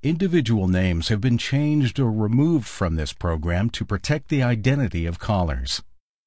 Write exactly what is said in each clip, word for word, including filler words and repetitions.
Individual names have been changed or removed from this program to protect the identity of callers.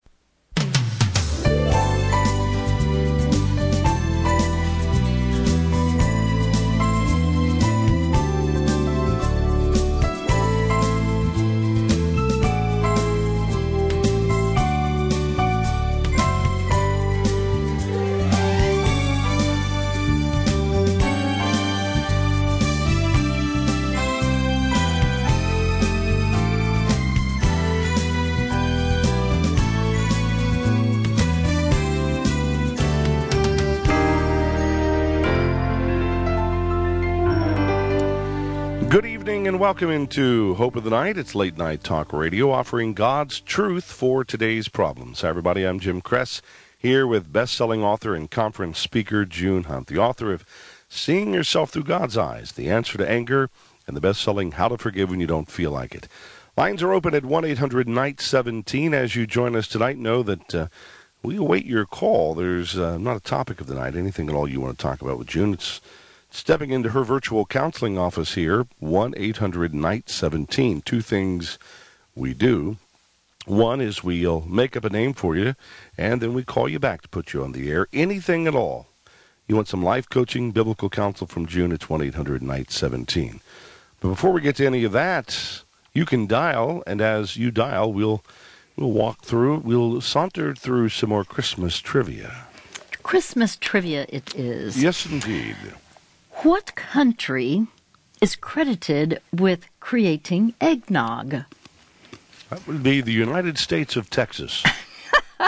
Good evening and welcome into Hope of the Night. It's late night talk radio offering God's truth for today's problems. Hi everybody, I'm Jim Kress here with best-selling author and conference speaker June Hunt, the author of Seeing Yourself Through God's Eyes, The Answer to Anger, and the best-selling How to Forgive When You Don't Feel Like It. Lines are open at one eight hundred N I G H T one seven. As you join us tonight, know that uh, we await your call. There's uh, not a topic of the night, anything at all you want to talk about with June. It's stepping into her virtual counseling office here, one eight hundred N I G H T one seven. Two things we do. One is we'll make up a name for you, and then we call you back to put you on the air. Anything at all. You want some life coaching, biblical counsel from June, it's one eight hundred N I G H T one seven. But before we get to any of that, you can dial, and as you dial, we'll, we'll walk through, we'll saunter through some more Christmas trivia. Christmas trivia it is. Yes, indeed. What country is credited with creating eggnog? That would be the United States of Texas. uh,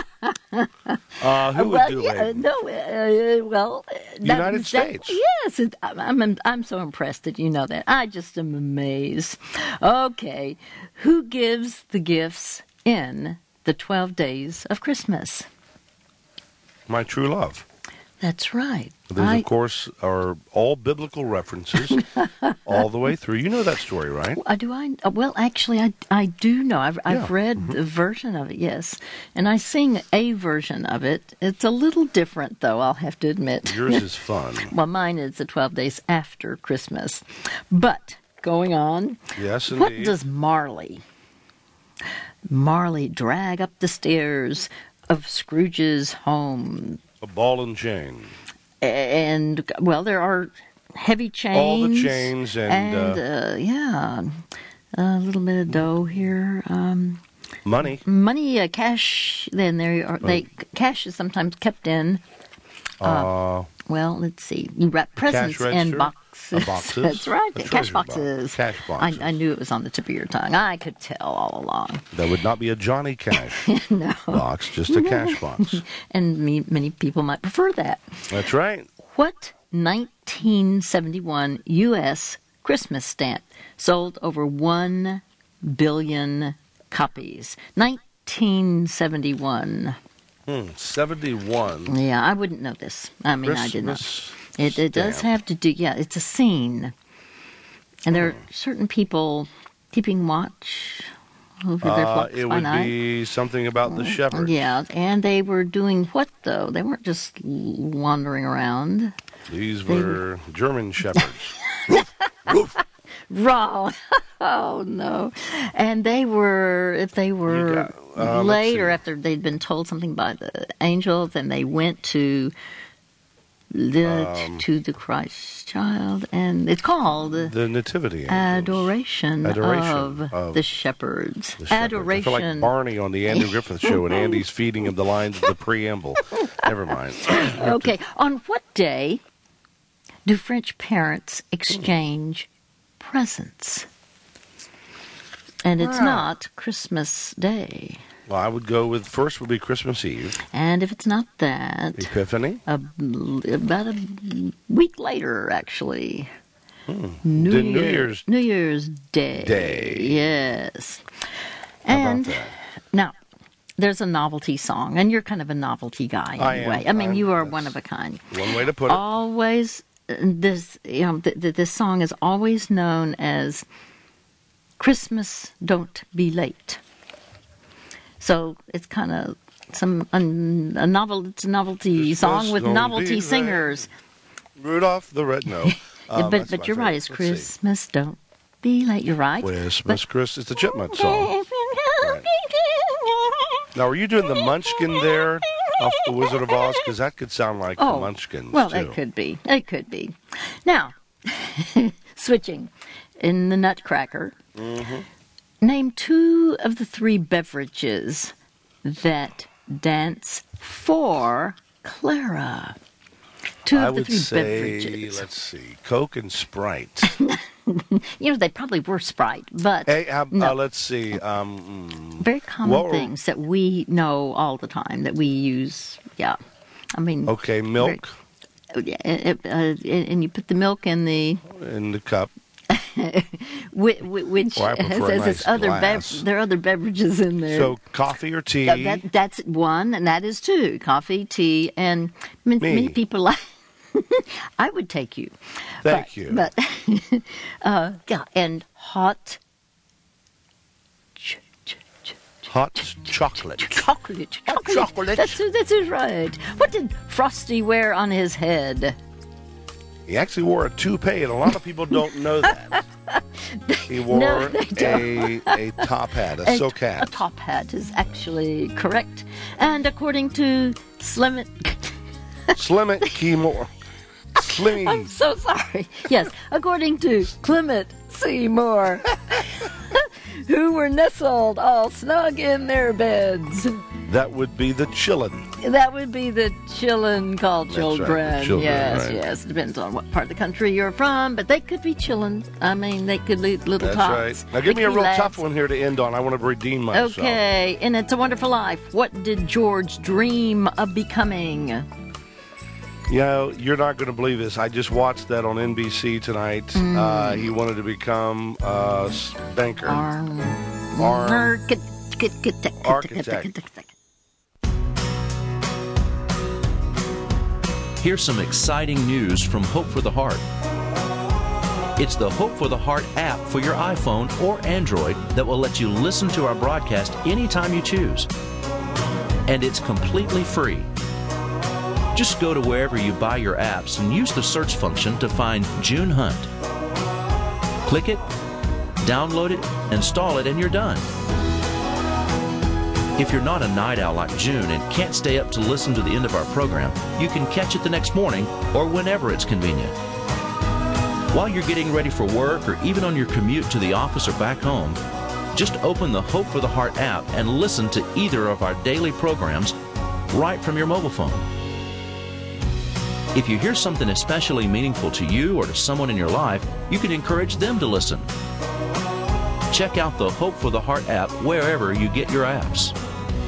who well, would do yeah, it? No, uh, well, that, United that, States. Yes, it, I'm, I'm I'm so impressed that you know that. I just am amazed. Okay, who gives the gifts in the twelve days of Christmas? My true love. That's right. Those, I, of course, are all biblical references all the way through. You know that story, right? Uh, do I? Uh, well, actually, I, I do know. I've, I've Yeah. read Mm-hmm. the version of it, yes. And I sing a version of it. It's a little different, though, I'll have to admit. Yours is fun. Well, mine is the twelve days after Christmas. But, going on, Yes, indeed. what does Marley, Marley drag up the stairs of Scrooge's home? A ball and chain. And, well, there are heavy chains. All the chains and, and uh, uh, yeah, a little bit of dough here. Um, money. money, uh, cash. Then there are they cash is sometimes kept in. Uh, Well, let's see. You wrap presents cash in register? boxes. A boxes? That's right. A Cash treasure box. boxes. Cash boxes. I, I knew it was on the tip of your tongue. I could tell all along. that would not be a Johnny Cash No. box, just a cash box. And me, many people might prefer that. That's right. What nineteen seventy-one U S Christmas stamp sold over one billion copies? nineteen seventy-one. Hmm, seventy-one. Yeah, I wouldn't know this. I mean, I did not. Christmas It, it does stamp. have to do, yeah, it's a scene. And there are certain people keeping watch over their Uh, flocks it by would night. be something about the shepherd. Yeah, and they were doing what, though? They weren't just wandering around. These were German shepherds. Wrong. Oh, no. And they were, if they were got- uh, let's late see. or after they'd been told something by the angel, then they went to the, Um, to the Christ child. And it's called The nativity angels. Adoration, Adoration of, of the shepherds. The shepherds. Adoration. I feel like Barney on the Andy Griffith Show, and Andy's feeding him the lines of the preamble. Never mind. Okay. On what day do French parents exchange presents? And it's Wow. not Christmas Day. Well, I would go with first would be Christmas Eve, And if it's not that, Epiphany. a, about a week later, actually. Hmm. New, The New Year- Year's New Year's Day. Day. Yes. How about And that? now, there's a novelty song, and you're kind of a novelty guy I am. anyway. I mean, I'm- you are that's one of a kind. One way to put it. Always, this you know, th- th- this song is always known as "Christmas Don't Be Late." So it's kind of some un, a novel. It's a novelty Christmas song with don't novelty be singers. Rudolph the Red No. Um, but that's but my you're right. favorite. It's Let's see. Christmas. Don't be late. You're right. Christmas, Chris. It's a Chipmunk song. Right. Now, are you doing the Munchkin there off the Wizard of Oz? Because that could sound like Oh, the Munchkins, well, too. it could be. It could be. Now, switching in the Nutcracker. Mm-hmm. Name two of the three beverages that dance for Clara. Two I of the would three say, beverages. let's see, Coke and Sprite. You know, they probably were Sprite, but Hey, uh, no. uh, let's see. Um, mm, very common what were- things that we know all the time that we use. Yeah, I mean, okay, milk very- yeah, it- uh, and you put the milk in the in the cup. which, which Well, I has, prefer a has nice its other glass. bev- there are other beverages in there. So coffee or tea? That, that, that's one, and that is two: coffee, tea, and many, Me. many people like. I would take you. Thank but, you. But uh, yeah, and hot. Ch- ch- ch- Hot chocolate. Chocolate, Hot chocolate. chocolate. That's that's it, right. What did Frosty wear on his head? He actually wore a toupee, and a lot of people don't know that. He wore No, they a, a top hat, a, silk hat. A top hat is actually correct, and according to Slim. Slimmet Keymore. Slimmy. I'm so sorry. Yes, according to Clement Seymour, who were nestled all snug in their beds. That would be the chillin'. That would be the chillin' called That's right, the children. children, yes, right. yes. Depends on what part of the country you're from, but they could be chillin'. I mean, they could be little That's tots. right. Now They give me a could be real lads. tough one here to end on. I want to redeem myself. Okay, in It's a Wonderful Life, what did George dream of becoming? You know, you're not going to believe this. I just watched that on N B C tonight. Mm. Uh, he wanted to become a banker. Arm. Arm. Architect. Architect. Here's some exciting news from Hope for the Heart. It's the Hope for the Heart app for your iPhone or Android that will let you listen to our broadcast anytime you choose. And it's completely free. Just go to wherever you buy your apps and use the search function to find June Hunt. Click it, download it, install it, and you're done. If you're not a night owl like June and can't stay up to listen to the end of our program, you can catch it the next morning or whenever it's convenient. While you're getting ready for work or even on your commute to the office or back home, just open the Hope for the Heart app and listen to either of our daily programs right from your mobile phone. If you hear something especially meaningful to you or to someone in your life, you can encourage them to listen. Check out the Hope for the Heart app wherever you get your apps.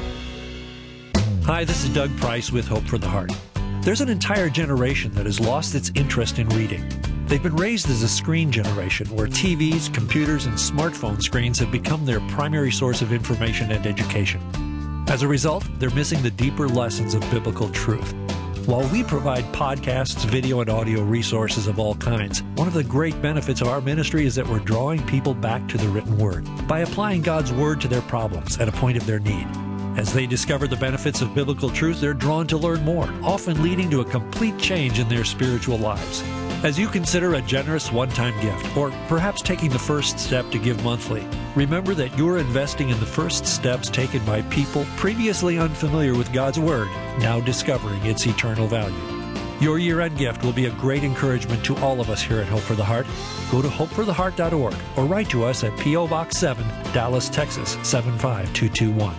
Hi, this is Doug Price with Hope for the Heart. There's an entire generation that has lost its interest in reading. They've been raised as a screen generation where T Vs, computers, and smartphone screens have become their primary source of information and education. As a result, they're missing the deeper lessons of biblical truth. While we provide podcasts, video, and audio resources of all kinds, one of the great benefits of our ministry is that we're drawing people back to the written word by applying God's word to their problems at a point of their need. As they discover the benefits of biblical truth, they're drawn to learn more, often leading to a complete change in their spiritual lives. As you consider a generous one-time gift, or perhaps taking the first step to give monthly, remember that you're investing in the first steps taken by people previously unfamiliar with God's Word, now discovering its eternal value. Your year-end gift will be a great encouragement to all of us here at Hope for the Heart. Go to hope for the heart dot org or write to us at P O Box seven, Dallas, Texas seven five two two one.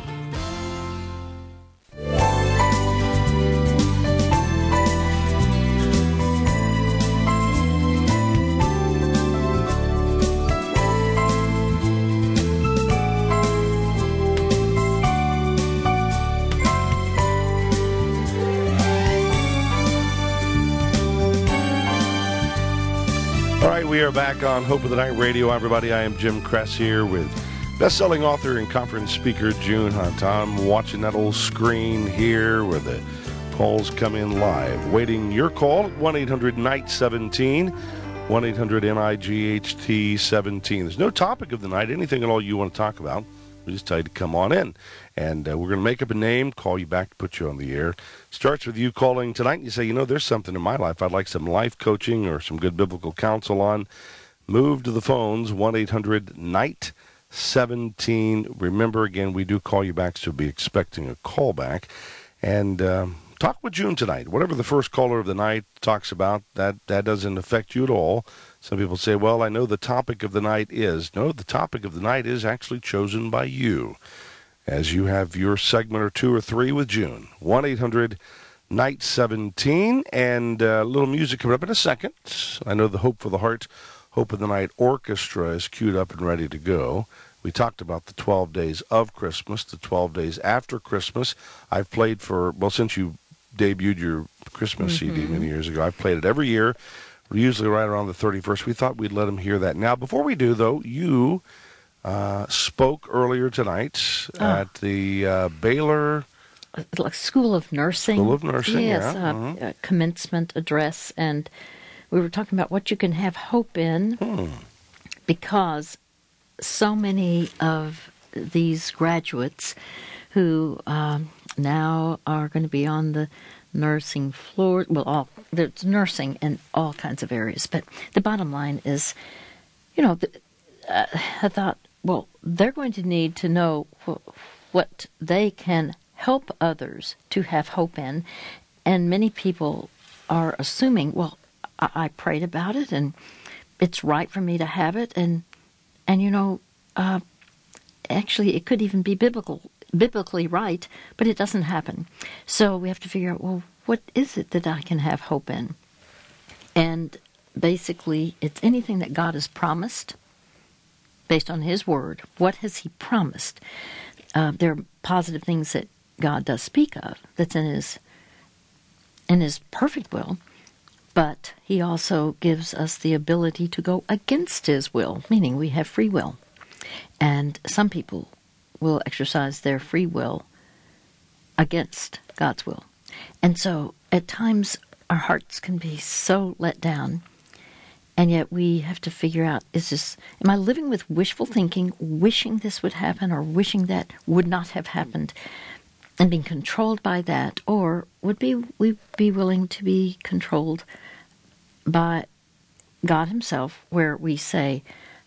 We are back on Hope of the Night Radio, everybody. I am Jim Kress here with best-selling author and conference speaker June Hunt. I'm watching that old screen here where the calls come in live. Waiting your call at one eight hundred N I G H T seventeen, one eight hundred N I G H T seventeen. There's no topic of the night, anything at all you want to talk about. we just tell you to come on in. And uh, we're going to make up a name, call you back, put you on the air. Starts with you calling tonight, and you say, you know, there's something in my life I'd like some life coaching or some good biblical counsel on. Move to the phones, one eight hundred N I G H T seventeen. Remember, again, we do call you back, so be expecting a call back. And um, talk with June tonight. Whatever the first caller of the night talks about, that, that doesn't affect you at all. Some people say, well, I know the topic of the night is. No, the topic of the night is actually chosen by you, as you have your segment or two or three with June. one eight hundred N I G H T seventeen. And uh, a little music coming up in a second. I know the Hope for the Heart, Hope of the Night Orchestra is queued up and ready to go. We talked about the twelve days of Christmas, the twelve days after Christmas. I've played for, well, since you debuted your Christmas mm-hmm. C D many years ago, I've played it every year, usually right around the thirty-first. We thought we'd let them hear that. Now, before we do, though, you uh, spoke earlier tonight oh. at the uh, Baylor like School of Nursing. School of Nursing, yes, yeah. uh, Mm-hmm. uh, commencement address, and we were talking about what you can have hope in Hmm. because so many of these graduates who um, now are going to be on the nursing floor, well, all there's nursing in all kinds of areas, but the bottom line is, you know, the, uh, I thought, well, they're going to need to know wh- what they can help others to have hope in, and many people are assuming, well, I, I prayed about it, and it's right for me to have it, and and you know, uh, actually, it could even be biblical, biblically right, but it doesn't happen. So we have to figure out, well, what is it that I can have hope in? And basically, it's anything that God has promised, based on His Word. What has He promised? Uh, there are positive things that God does speak of that's in His in His perfect will, but He also gives us the ability to go against His will, meaning we have free will. And some people will exercise their free will against God's will. And so at times our hearts can be so let down, and yet we have to figure out, is this, am I living with wishful thinking, wishing this would happen or wishing that would not have happened, and being controlled by that, or would be we be willing to be controlled by God Himself, where we say,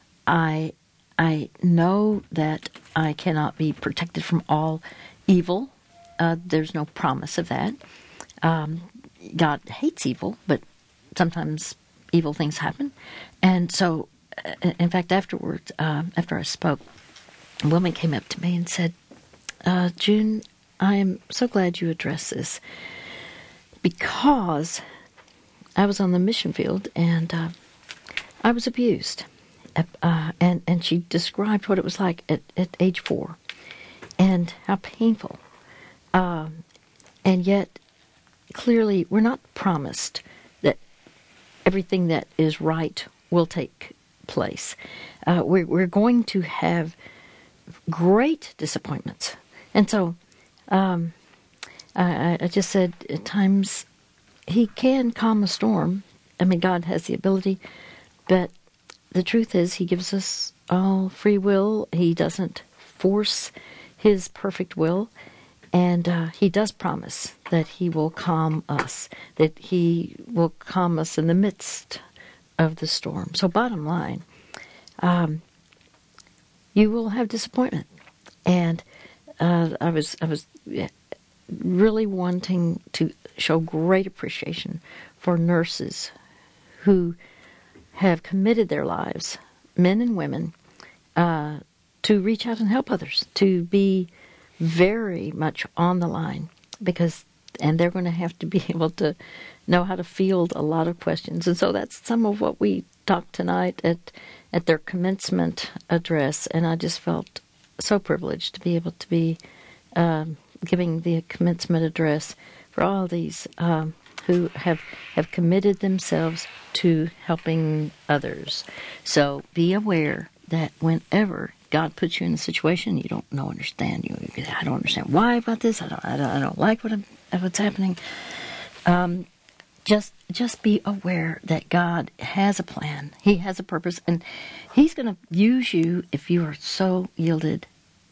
I I know that I cannot be protected from all evil. Uh, there's no promise of that. Um, God hates evil, but sometimes evil things happen. And so, uh, in fact, afterwards, uh, after I spoke, a woman came up to me and said, uh, June, I am so glad you addressed this, because I was on the mission field and uh, I was abused. Uh, and, and she described what it was like at, at age four and how painful. Um, and yet, clearly, we're not promised that everything that is right will take place. Uh, we're, we're going to have great disappointments. And so, um, I, I just said, at times, He can calm a storm. I mean, God has the ability, but the truth is He gives us all free will. He doesn't force His perfect will. And uh, He does promise that He will calm us, that He will calm us in the midst of the storm. So bottom line, um, you will have disappointment. And uh, I was I was really wanting to show great appreciation for nurses who have committed their lives, men and women, uh, to reach out and help others, to be very much on the line, because, and they're going to have to be able to know how to field a lot of questions. And so that's some of what we talked tonight at, at their commencement address, and I just felt so privileged to be able to be um, giving the commencement address for all these um, who have, have committed themselves to helping others. So be aware that whenever God puts you in a situation you don't know, understand, you I don't understand why about this. I don't. I don't, I don't like what I'm, what's happening. Um, just just be aware that God has a plan. He has a purpose, and He's going to use you if you are so yielded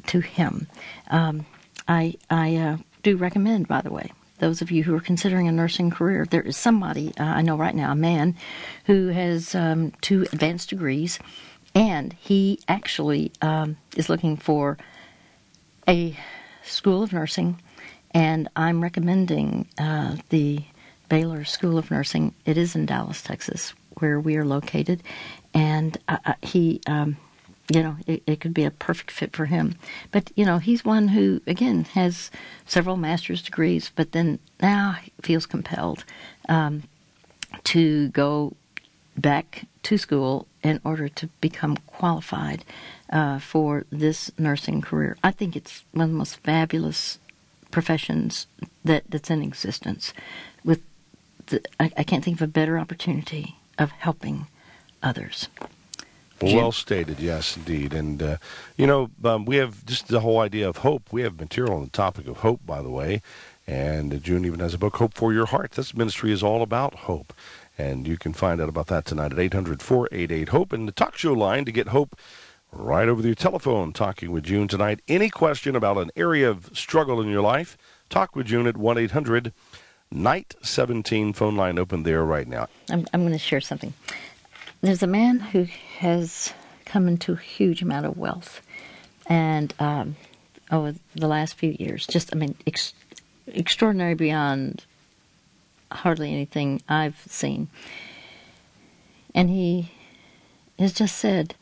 to Him. Um, I, I uh, do recommend, by the way, those of you who are considering a nursing career, there is somebody, uh, I know right now, a man who has um, two advanced degrees, and he actually um, is looking for a school of nursing, and I'm recommending uh, the Baylor School of Nursing. It is in Dallas, Texas, where we are located, and uh, he... Um, You know, it, it could be a perfect fit for him. But, you know, he's one who, again, has several master's degrees, but then now he feels compelled um, to go back to school in order to become qualified uh, for this nursing career. I think it's one of the most fabulous professions that, that's in existence. With the, I, I can't think of a better opportunity of helping others. Well stated, yes, indeed. And, uh, you know, um, we have just the whole idea of hope. We have material on the topic of hope, by the way. And uh, June even has a book, Hope for Your Heart. This ministry is all about hope. And you can find out about that tonight at eight hundred, four eight eight, HOPE. And the talk show line to get hope right over your telephone, talking with June tonight. Any question about an area of struggle in your life, talk with June at one eight hundred, N I G H T seventeen. Phone line open there right now. I'm, I'm going to share something. There's a man who has come into a huge amount of wealth, and um, over the last few years, just, I mean, ex- extraordinary beyond hardly anything I've seen. And he has just said,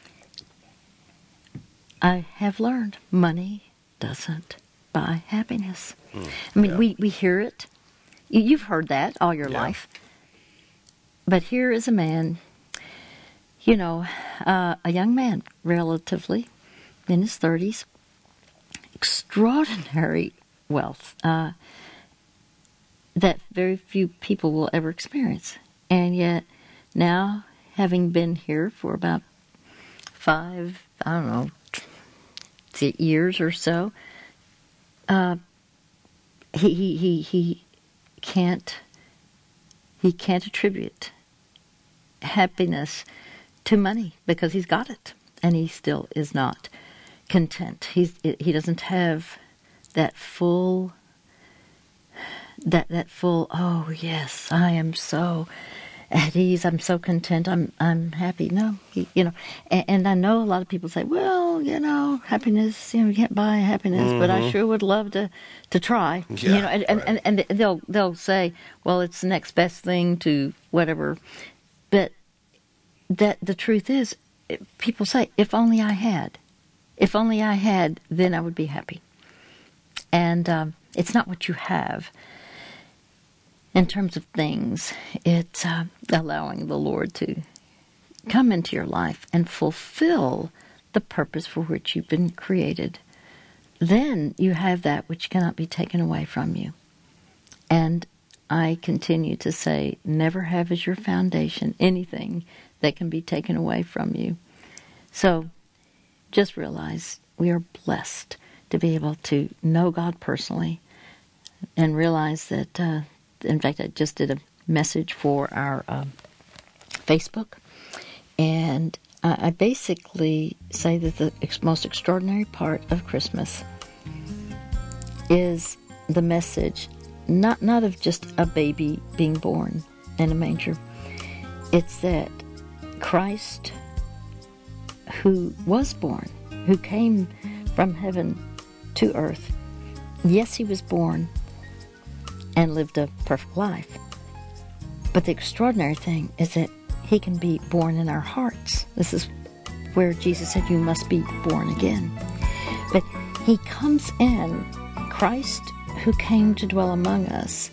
I have learned money doesn't buy happiness. Mm, I mean, yeah. we, we hear it. You've heard that all your yeah. life. But here is a man... You know, uh, a young man, relatively, in his thirties, extraordinary wealth uh, that very few people will ever experience. And yet, now, having been here for about five, I don't know, years or so, uh, he, he, he, he can't, he can't attribute happiness to money because he's got it, and he still is not content. He's he doesn't have that full that that full oh yes, I am so at ease, I'm so content, I'm I'm happy. No, he, you know, and, and I know a lot of people say, well, you know, happiness, you know, you can't buy happiness, mm-hmm. but I sure would love to to try. Yeah, you know, and, right. and, and and they'll they'll say, well, it's the next best thing to whatever, but that the truth is, people say, if only I had. If only I had, then I would be happy. And um, it's not what you have. In terms of things, it's uh, allowing the Lord to come into your life and fulfill the purpose for which you've been created. Then you have that which cannot be taken away from you. And I continue to say, never have as your foundation anything that can be taken away from you. So just realize we are blessed to be able to know God personally and realize that, uh, in fact, I just did a message for our uh, Facebook, and I basically say that the ex- most extraordinary part of Christmas is the message, not, not of just a baby being born in a manger. It's that Christ, who was born, who came from heaven to earth, yes, he was born and lived a perfect life. But the extraordinary thing is that he can be born in our hearts. This is where Jesus said, you must be born again. But he comes in, Christ, who came to dwell among us,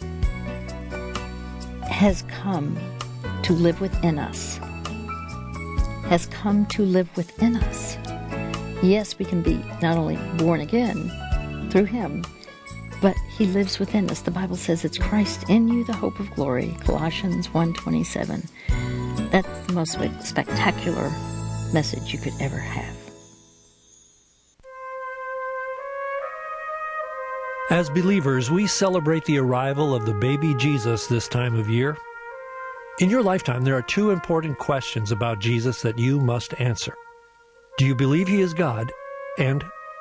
has come to live within us. Has come to live within us. Yes, we can be not only born again through him, but he lives within us. The Bible says it's Christ in you, the hope of glory, Colossians one twenty-seven. That's the most spectacular message you could ever have. As believers, we celebrate the arrival of the baby Jesus this time of year. In your lifetime, there are two important questions about Jesus that you must answer. Do you believe he is God? And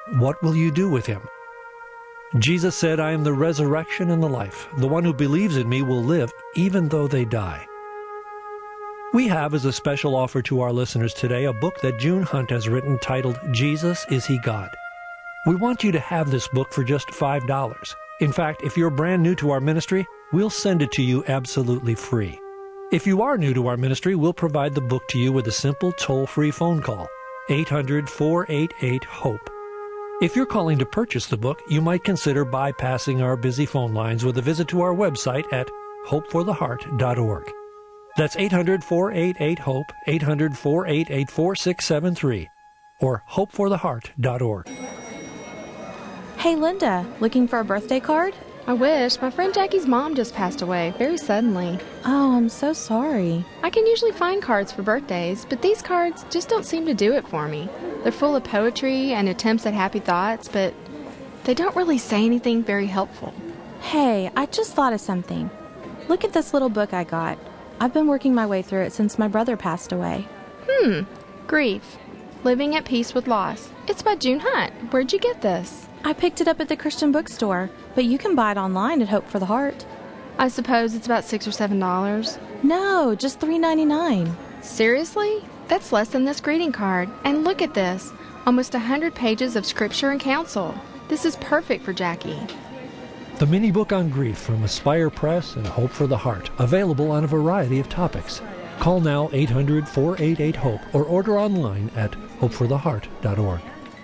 what will you do with him? Jesus said, I am the resurrection and the life. The one who believes in me will live even though they die. We have as a special offer to our listeners today a book that June Hunt has written titled, Jesus, Is He God? We want you to have this book for just five dollars. In fact, if you're brand new to our ministry, we'll send it to you absolutely free. If you are new to our ministry, we'll provide the book to you with a simple toll-free phone call, eight hundred, four eight eight, HOPE. If you're calling to purchase the book, you might consider bypassing our busy phone lines with a visit to our website at hope for the heart dot org. That's eight hundred, four eight eight, HOPE, eight hundred, four eight eight, four six seven three, or hope for the heart dot org. Hey, Linda, looking for a birthday card? I wish. My friend Jackie's mom just passed away, very suddenly. Oh, I'm so sorry. I can usually find cards for birthdays, but these cards just don't seem to do it for me. They're full of poetry and attempts at happy thoughts, but they don't really say anything very helpful. Hey, I just thought of something. Look at this little book I got. I've been working my way through it since my brother passed away. Hmm. Grief. Living at Peace with Loss. It's by June Hunt. Where'd you get this? I picked it up at the Christian bookstore, but you can buy it online at Hope for the Heart. I suppose it's about six or seven dollars. No, just three ninety-nine. Seriously? That's less than this greeting card. And look at this. Almost a hundred pages of scripture and counsel. This is perfect for Jackie. The mini book on grief from Aspire Press and Hope for the Heart, available on a variety of topics. Call now eight hundred, four eight eight, HOPE or order online at hope for the heart dot org.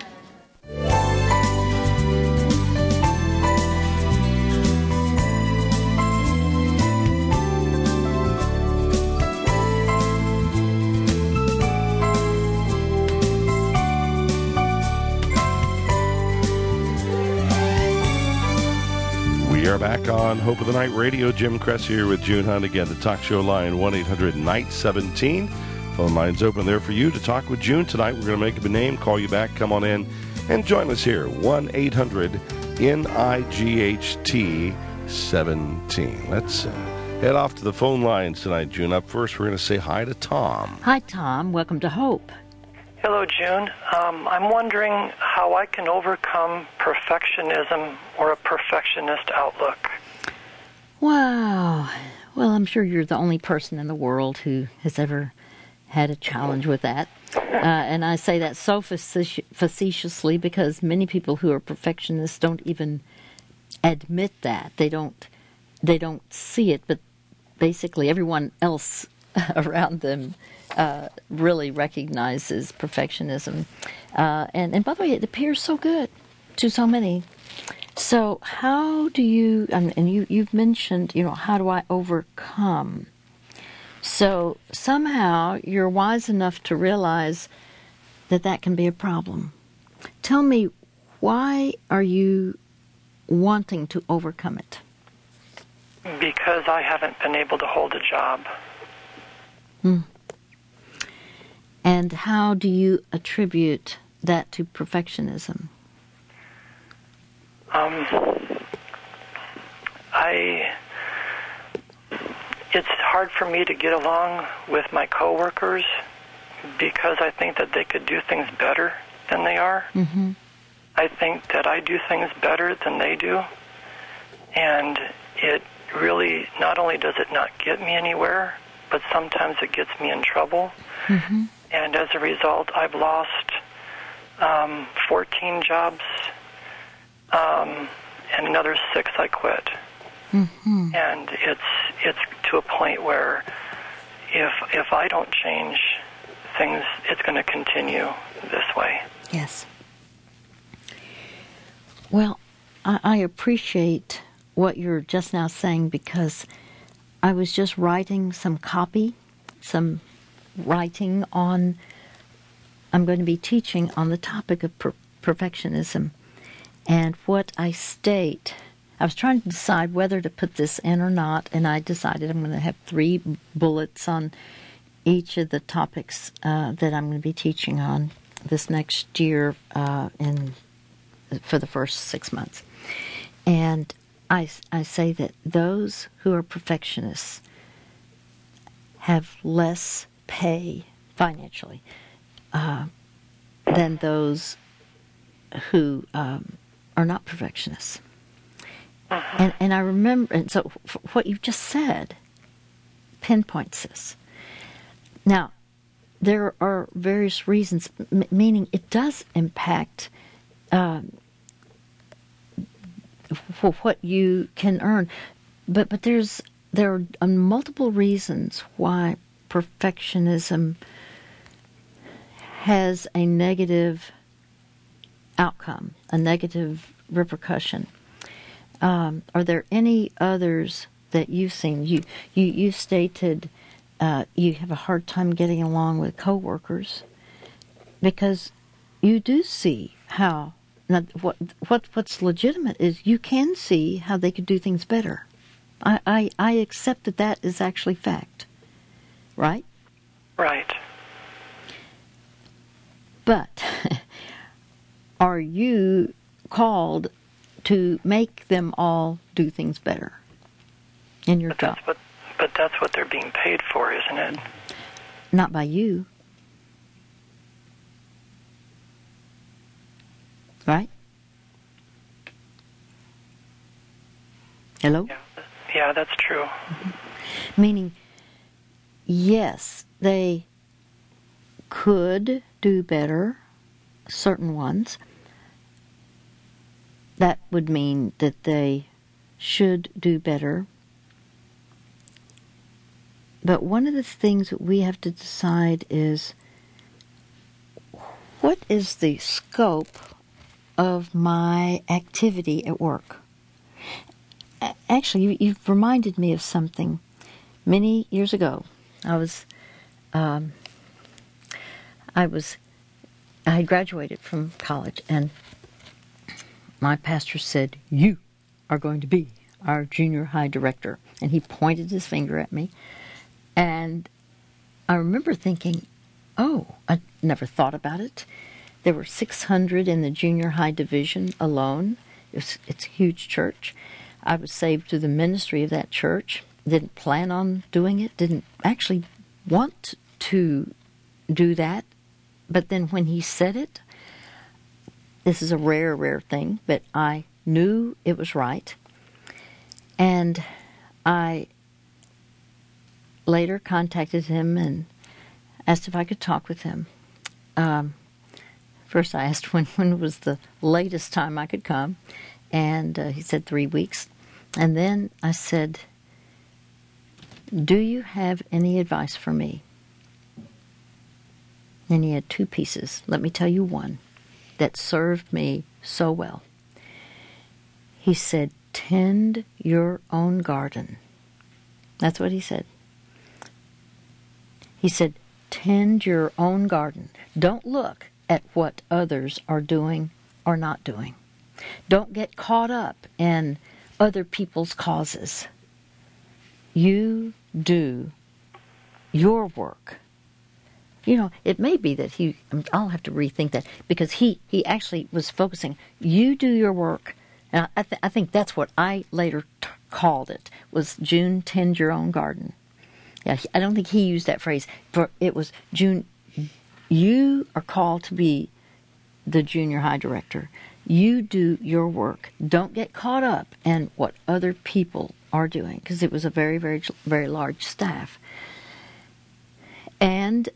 We are back on Hope of the Night Radio. Jim Kress here with June Hunt again. The talk show line one eight hundred, N I G H T seventeen. Phone line's open there for you to talk with June tonight. We're going to make up a name, call you back, come on in, and join us here. one eight hundred, N I G H T seventeen. Let's uh, head off to the phone lines tonight, June. Up first, we're going to say hi to Tom. Hi, Tom. Welcome to Hope. Hello, June. Um, I'm wondering how I can overcome perfectionism or a perfectionist outlook. Wow. Well, I'm sure you're the only person in the world who has ever had a challenge with that. Uh, and I say that so faceti- facetiously because many people who are perfectionists don't even admit that. They don't, they don't see it, but basically everyone else around them uh, really recognizes perfectionism. Uh, and, and by the way, it appears so good to so many. So how do you, and, and you, you've mentioned, you know, how do I overcome? So somehow you're wise enough to realize that that can be a problem. Tell me, why are you wanting to overcome it? Because I haven't been able to hold a job. Hmm. And how do you attribute that to perfectionism? Um, I, it's hard for me to get along with my coworkers because I think that they could do things better than they are. Mm-hmm. I think that I do things better than they do. And it really, not only does it not get me anywhere, but sometimes it gets me in trouble. Mm-hmm. And as a result, I've lost um, fourteen jobs, um, and another six I quit. Mm-hmm. And it's it's to a point where if if I don't change things, it's going to continue this way. Yes. Well, I, I appreciate what you're just now saying because I was just writing some copy, some writing on, I'm going to be teaching on the topic of per- perfectionism. And what I state, I was trying to decide whether to put this in or not, and I decided I'm going to have three bullets on each of the topics uh, that I'm going to be teaching on this next year uh, in for the first six months. And I, I say that those who are perfectionists have less pay financially uh, than those who um, are not perfectionists. Uh-huh. And, and I remember, and so f- what you've just said pinpoints this. Now, there are various reasons, m- meaning it does impact um, for what you can earn, but but there's there are uh, multiple reasons why perfectionism has a negative outcome, a negative repercussion. Um, are there any others that you've seen? You you you stated uh, you have a hard time getting along with coworkers because you do see how. Now, what what what's legitimate is you can see how they could do things better. I I, I accept that that is actually fact, right? Right. But are you called to make them all do things better in your but job? That's what, but that's what they're being paid for, isn't it? Not by you. Right? Hello? Yeah, yeah that's true. Mm-hmm. Meaning, yes, they could do better, certain ones. That would mean that they should do better. But one of the things that we have to decide is, what is the scope of my activity at work? Actually, you, you've reminded me of something. Many years ago, I was, um, I was, I had graduated from college, and my pastor said, "You are going to be our junior high director." And he pointed his finger at me. And I remember thinking, oh, I never thought about it. There were six hundred in the junior high division alone. It was, it's a huge church. I was saved through the ministry of that church. Didn't plan on doing it. Didn't actually want to do that. But then when he said it, this is a rare, rare thing, but I knew it was right. And I later contacted him and asked if I could talk with him. Um, first I asked when, when was the latest time I could come, and uh, he said three weeks. And then I said, "Do you have any advice for me?" And he had two pieces. Let me tell you one that served me so well. He said, "Tend your own garden." That's what he said. He said, tend your own garden. Don't look at what others are doing or not doing. Don't get caught up in other people's causes. You do your work. You know, it may be that he, I'll have to rethink that, because he, he actually was focusing, you do your work. And I, th- I think that's what I later t- called it, was June, tend your own garden. Yeah, I don't think he used that phrase. For it was, June, you are called to be the junior high director. You do your work. Don't get caught up in what other people are doing, because it was a very, very, very large staff. And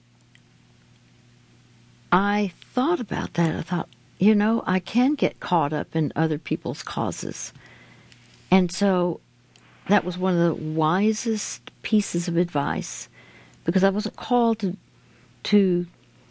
I thought about that. I thought, you know, I can get caught up in other people's causes. And so that was one of the wisest pieces of advice, because I wasn't called to to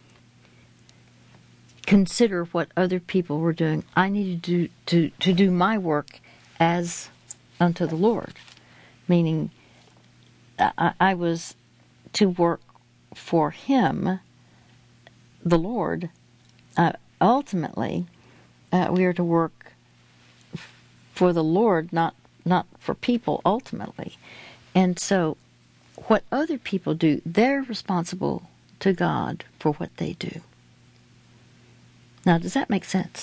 consider what other people were doing. I needed to, to, to do my work as unto the Lord, meaning I, I was to work for Him, the Lord. Uh, ultimately, uh, we are to work for the Lord, not not for people, ultimately. And so what other people do, they're responsible to God for what they do. Now, does that make sense?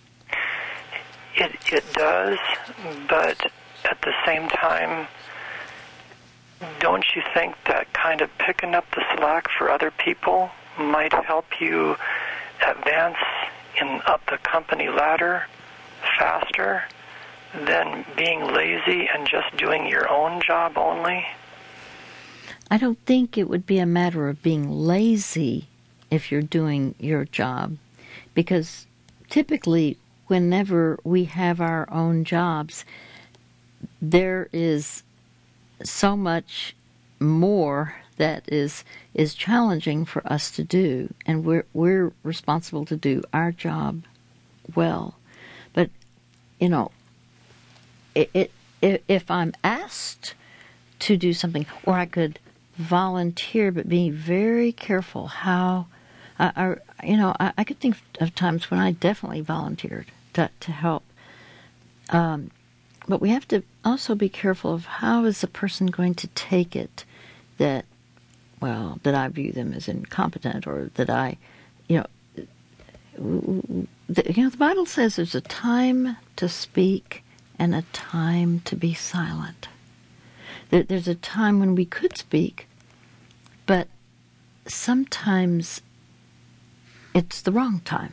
It it does, but at the same time, don't you think that kind of picking up the slack for other people might help you advance in up the company ladder faster than being lazy and just doing your own job only? I don't think it would be a matter of being lazy if you're doing your job, because typically whenever we have our own jobs, there is so much more that is is challenging for us to do, and we're we're responsible to do our job well. But you know, it, it, it if I'm asked to do something, or I could volunteer, but be very careful how I, I you know I, I could think of times when I definitely volunteered to to help. Um, but we have to also be careful of how is the person going to take it. That, well, that I view them as incompetent, or that I, you know, the, you know, the Bible says there's a time to speak and a time to be silent. There, there's a time when we could speak, but sometimes it's the wrong time.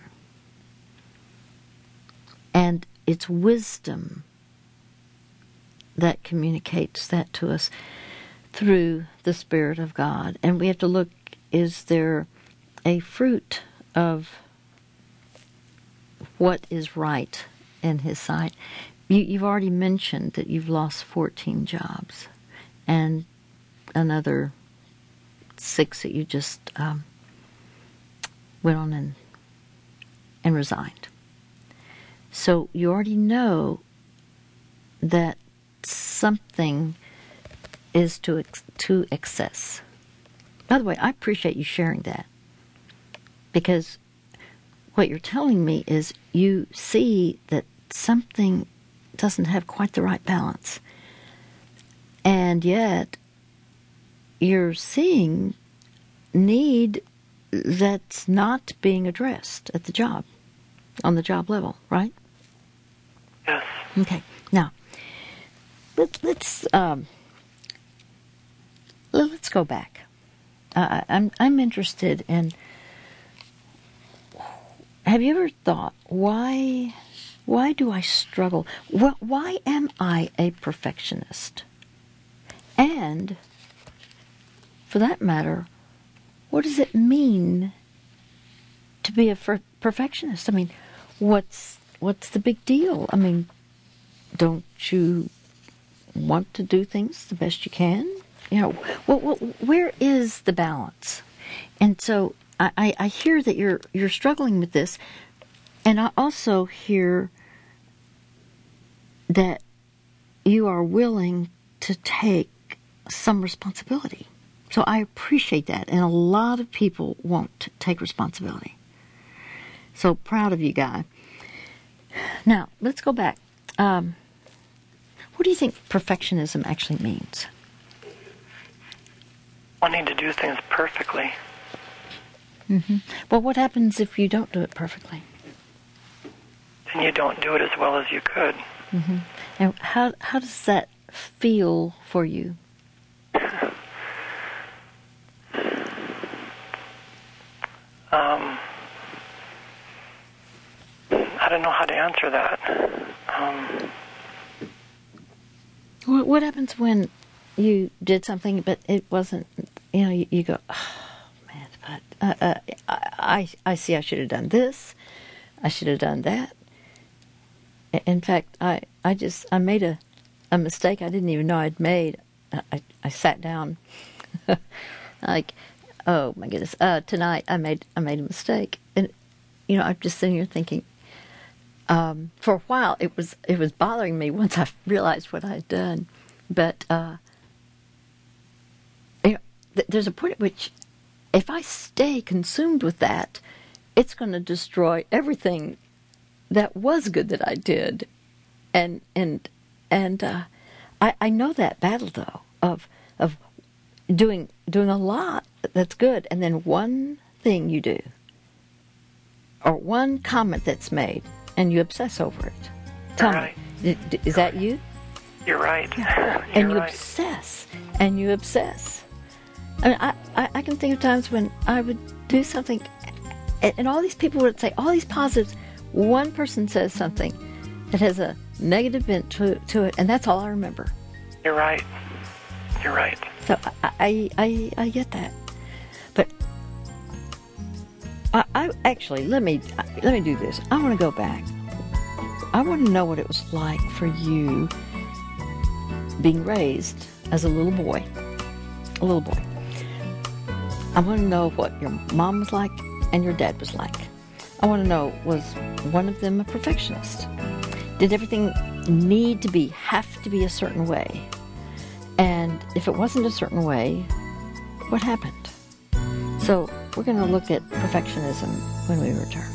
And it's wisdom that communicates that to us through the Spirit of God. And we have to look, is there a fruit of what is right in His sight? You, you've already mentioned that you've lost fourteen jobs and another six that you just um, went on and, and resigned. So you already know that something is to ex- to excess. By the way, I appreciate you sharing that, because what you're telling me is you see that something doesn't have quite the right balance, and yet you're seeing need that's not being addressed at the job, on the job level, right? Yes. Okay. Now, let, let's um, let's go back. Uh, I'm I'm interested in. Have you ever thought why why do I struggle? Why, why am I a perfectionist? And for that matter, what does it mean to be a per- perfectionist? I mean, what's what's the big deal? I mean, don't you want to do things the best you can? You know, well, well, where is the balance? And so I, I, I hear that you're you're struggling with this, and I also hear that you are willing to take some responsibility. So I appreciate that, and a lot of people won't take responsibility. So proud of you, Guy. Now, let's go back. Um, what do you think perfectionism actually means? Wanting to do things perfectly. Mm-hmm. Well, what happens if you don't do it perfectly? Then you don't do it as well as you could. Mm-hmm. And how how does that feel for you? Um, I don't know how to answer that. Um, what, what happens when you did something, but it wasn't, you know, you, you go, oh, man, but uh, uh, I, I see I should have done this. I should have done that. In fact, I, I just, I made a, a mistake I didn't even know I'd made. I, I sat down like, oh my goodness, uh, tonight I made, I made a mistake. And, you know, I'm just sitting here thinking, um, for a while it was, it was bothering me once I realized what I had done. But, uh, you know, th- there's a point at which if I stay consumed with that, it's going to destroy everything that was good that I did. And, and, and, uh, I, I know that battle though of, of doing, doing a lot that's good. And then one thing you do or one comment that's made and you obsess over it. Tell right. me, is that you? You're right. Yeah. You're and you right. obsess and you obsess. I mean, I, I, I can think of times when I would do something and, and all these people would say all these positives. One person says something that has a negative bent to, to it, and that's all I remember. You're right. You're right. So I, I, I, I get that. But I, I actually, let me, let me do this. I want to go back. I want to know what it was like for you being raised as a little boy. A little boy. I want to know what your mom was like and your dad was like. I want to know, was one of them a perfectionist? Did everything need to be, have to be a certain way? And if it wasn't a certain way, what happened? So we're going to look at perfectionism when we return.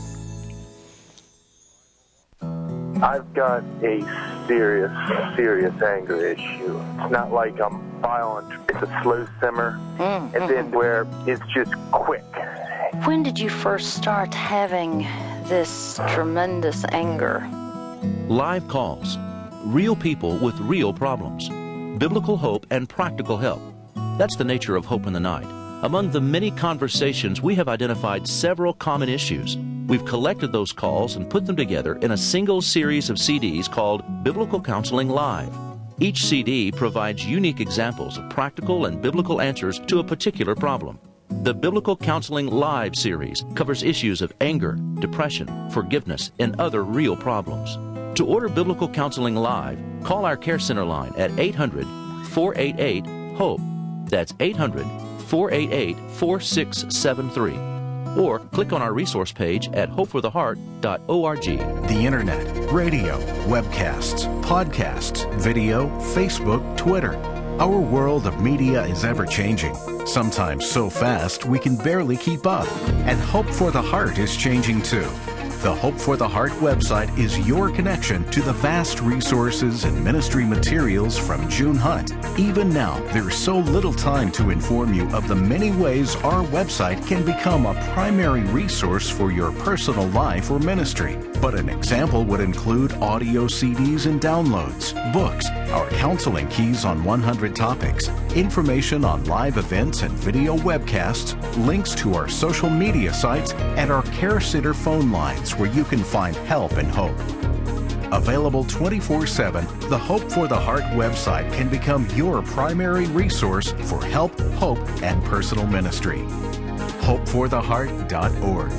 I've got a serious, serious anger issue. It's not like I'm violent. It's a slow simmer, mm-hmm. and then where it's just quick. When did you first start having this tremendous anger? Live calls. Real people with real problems. Biblical hope and practical help. That's the nature of Hope in the Night. Among the many conversations, we have identified several common issues. We've collected those calls and put them together in a single series of C Ds called Biblical Counseling Live. Each C D provides unique examples of practical and biblical answers to a particular problem. The Biblical Counseling Live series covers issues of anger, depression, forgiveness, and other real problems. To order Biblical Counseling Live, call our Care Center line at eight hundred, four eight eight, HOPE. That's eight hundred, four eight eight, four six seven three. Or click on our resource page at hope for the heart dot org. The Internet, radio, webcasts, podcasts, video, Facebook, Twitter. Our world of media is ever-changing, sometimes so fast we can barely keep up. And Hope for the Heart is changing too. The Hope for the Heart website is your connection to the vast resources and ministry materials from June Hunt. Even now, there's so little time to inform you of the many ways our website can become a primary resource for your personal life or ministry. But an example would include audio C Ds and downloads, books, our counseling keys on one hundred topics, information on live events and video webcasts, links to our social media sites, and our Care Center phone lines where you can find help and hope. Available twenty-four seven, the Hope for the Heart website can become your primary resource for help, hope, and personal ministry. hope for the heart dot org.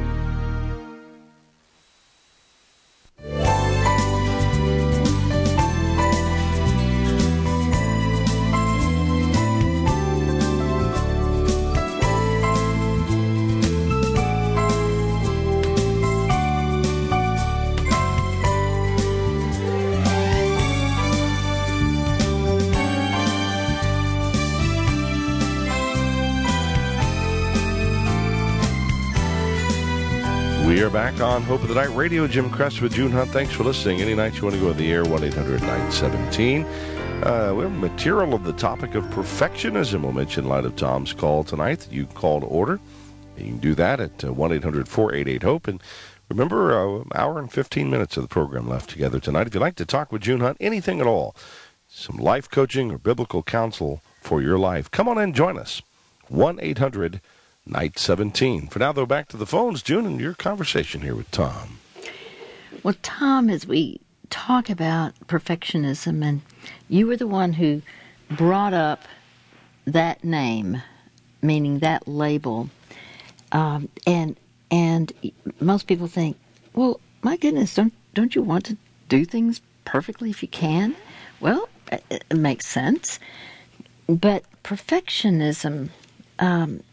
We are back on Hope of the Night Radio. Jim Kress with June Hunt. Thanks for listening. Any night you want to go on the air, one eight hundred nine one seven. Uh, we have material of the topic of perfectionism. We'll mention in light of Tom's call tonight. You can call to order. You can do that at uh, one eight hundred, four eight eight, HOPE. And remember, uh, an hour and fifteen minutes of the program left together tonight. If you'd like to talk with June Hunt, anything at all, some life coaching or biblical counsel for your life, come on and join us. one eight hundred night seventeen. For now, though, back to the phones, June, and your conversation here with Tom. Well, Tom, as we talk about perfectionism, and you were the one who brought up that name, meaning that label, um, and and most people think, well, my goodness, don't don't you want to do things perfectly if you can? Well, it, it makes sense, but perfectionism um,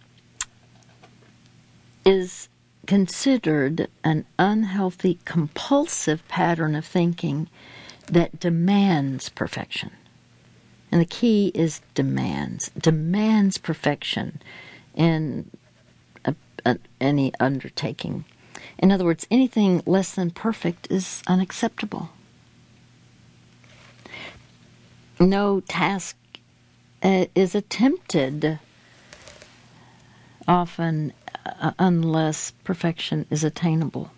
is considered an unhealthy, compulsive pattern of thinking that demands perfection. And the key is demands. Demands perfection in a, a, any undertaking. In other words, anything less than perfect is unacceptable. No task uh, is attempted often uh, unless perfection is attainable.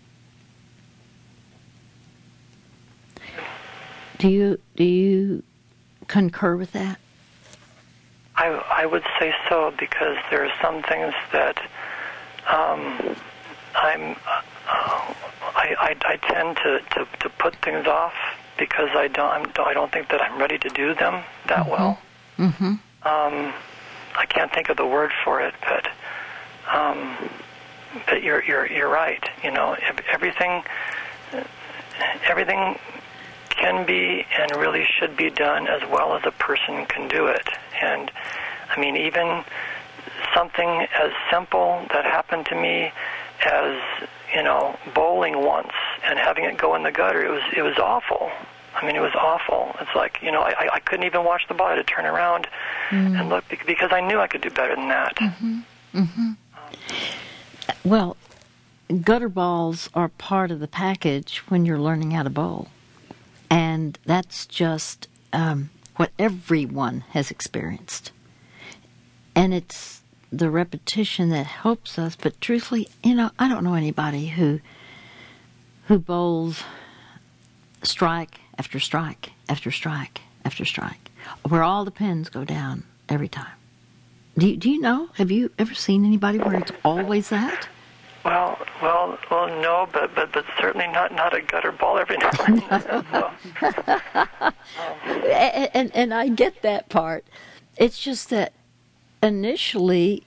Do you do you concur with that? I I would say so, because there are some things that um, I'm uh, I, I I tend to, to, to put things off because I don't I'm, I don't think that I'm ready to do them that mm-hmm. well. Mm-hmm. Um, I can't think of the word for it, but um, but you're you're you're right. You know, everything everything can be and really should be done as well as a person can do it. And I mean, even something as simple that happened to me as, you know, bowling once and having it go in the gutter, it was it was awful. I mean, it was awful. It's like, you know, I, I couldn't even watch the ball. I had to turn around mm. and look because I knew I could do better than that. Mm-hmm. Mm-hmm. Well, gutter balls are part of the package when you're learning how to bowl. And that's just um, what everyone has experienced. And it's the repetition that helps us. But truthfully, you know, I don't know anybody who who bowls strike after strike after strike after strike, where all the pins go down every time. Do you, do you know? Have you ever seen anybody where it's always that? Well, well, well, no, but but but certainly not not a gutter ball every now and then. So. um. and, and and I get that part. It's just that initially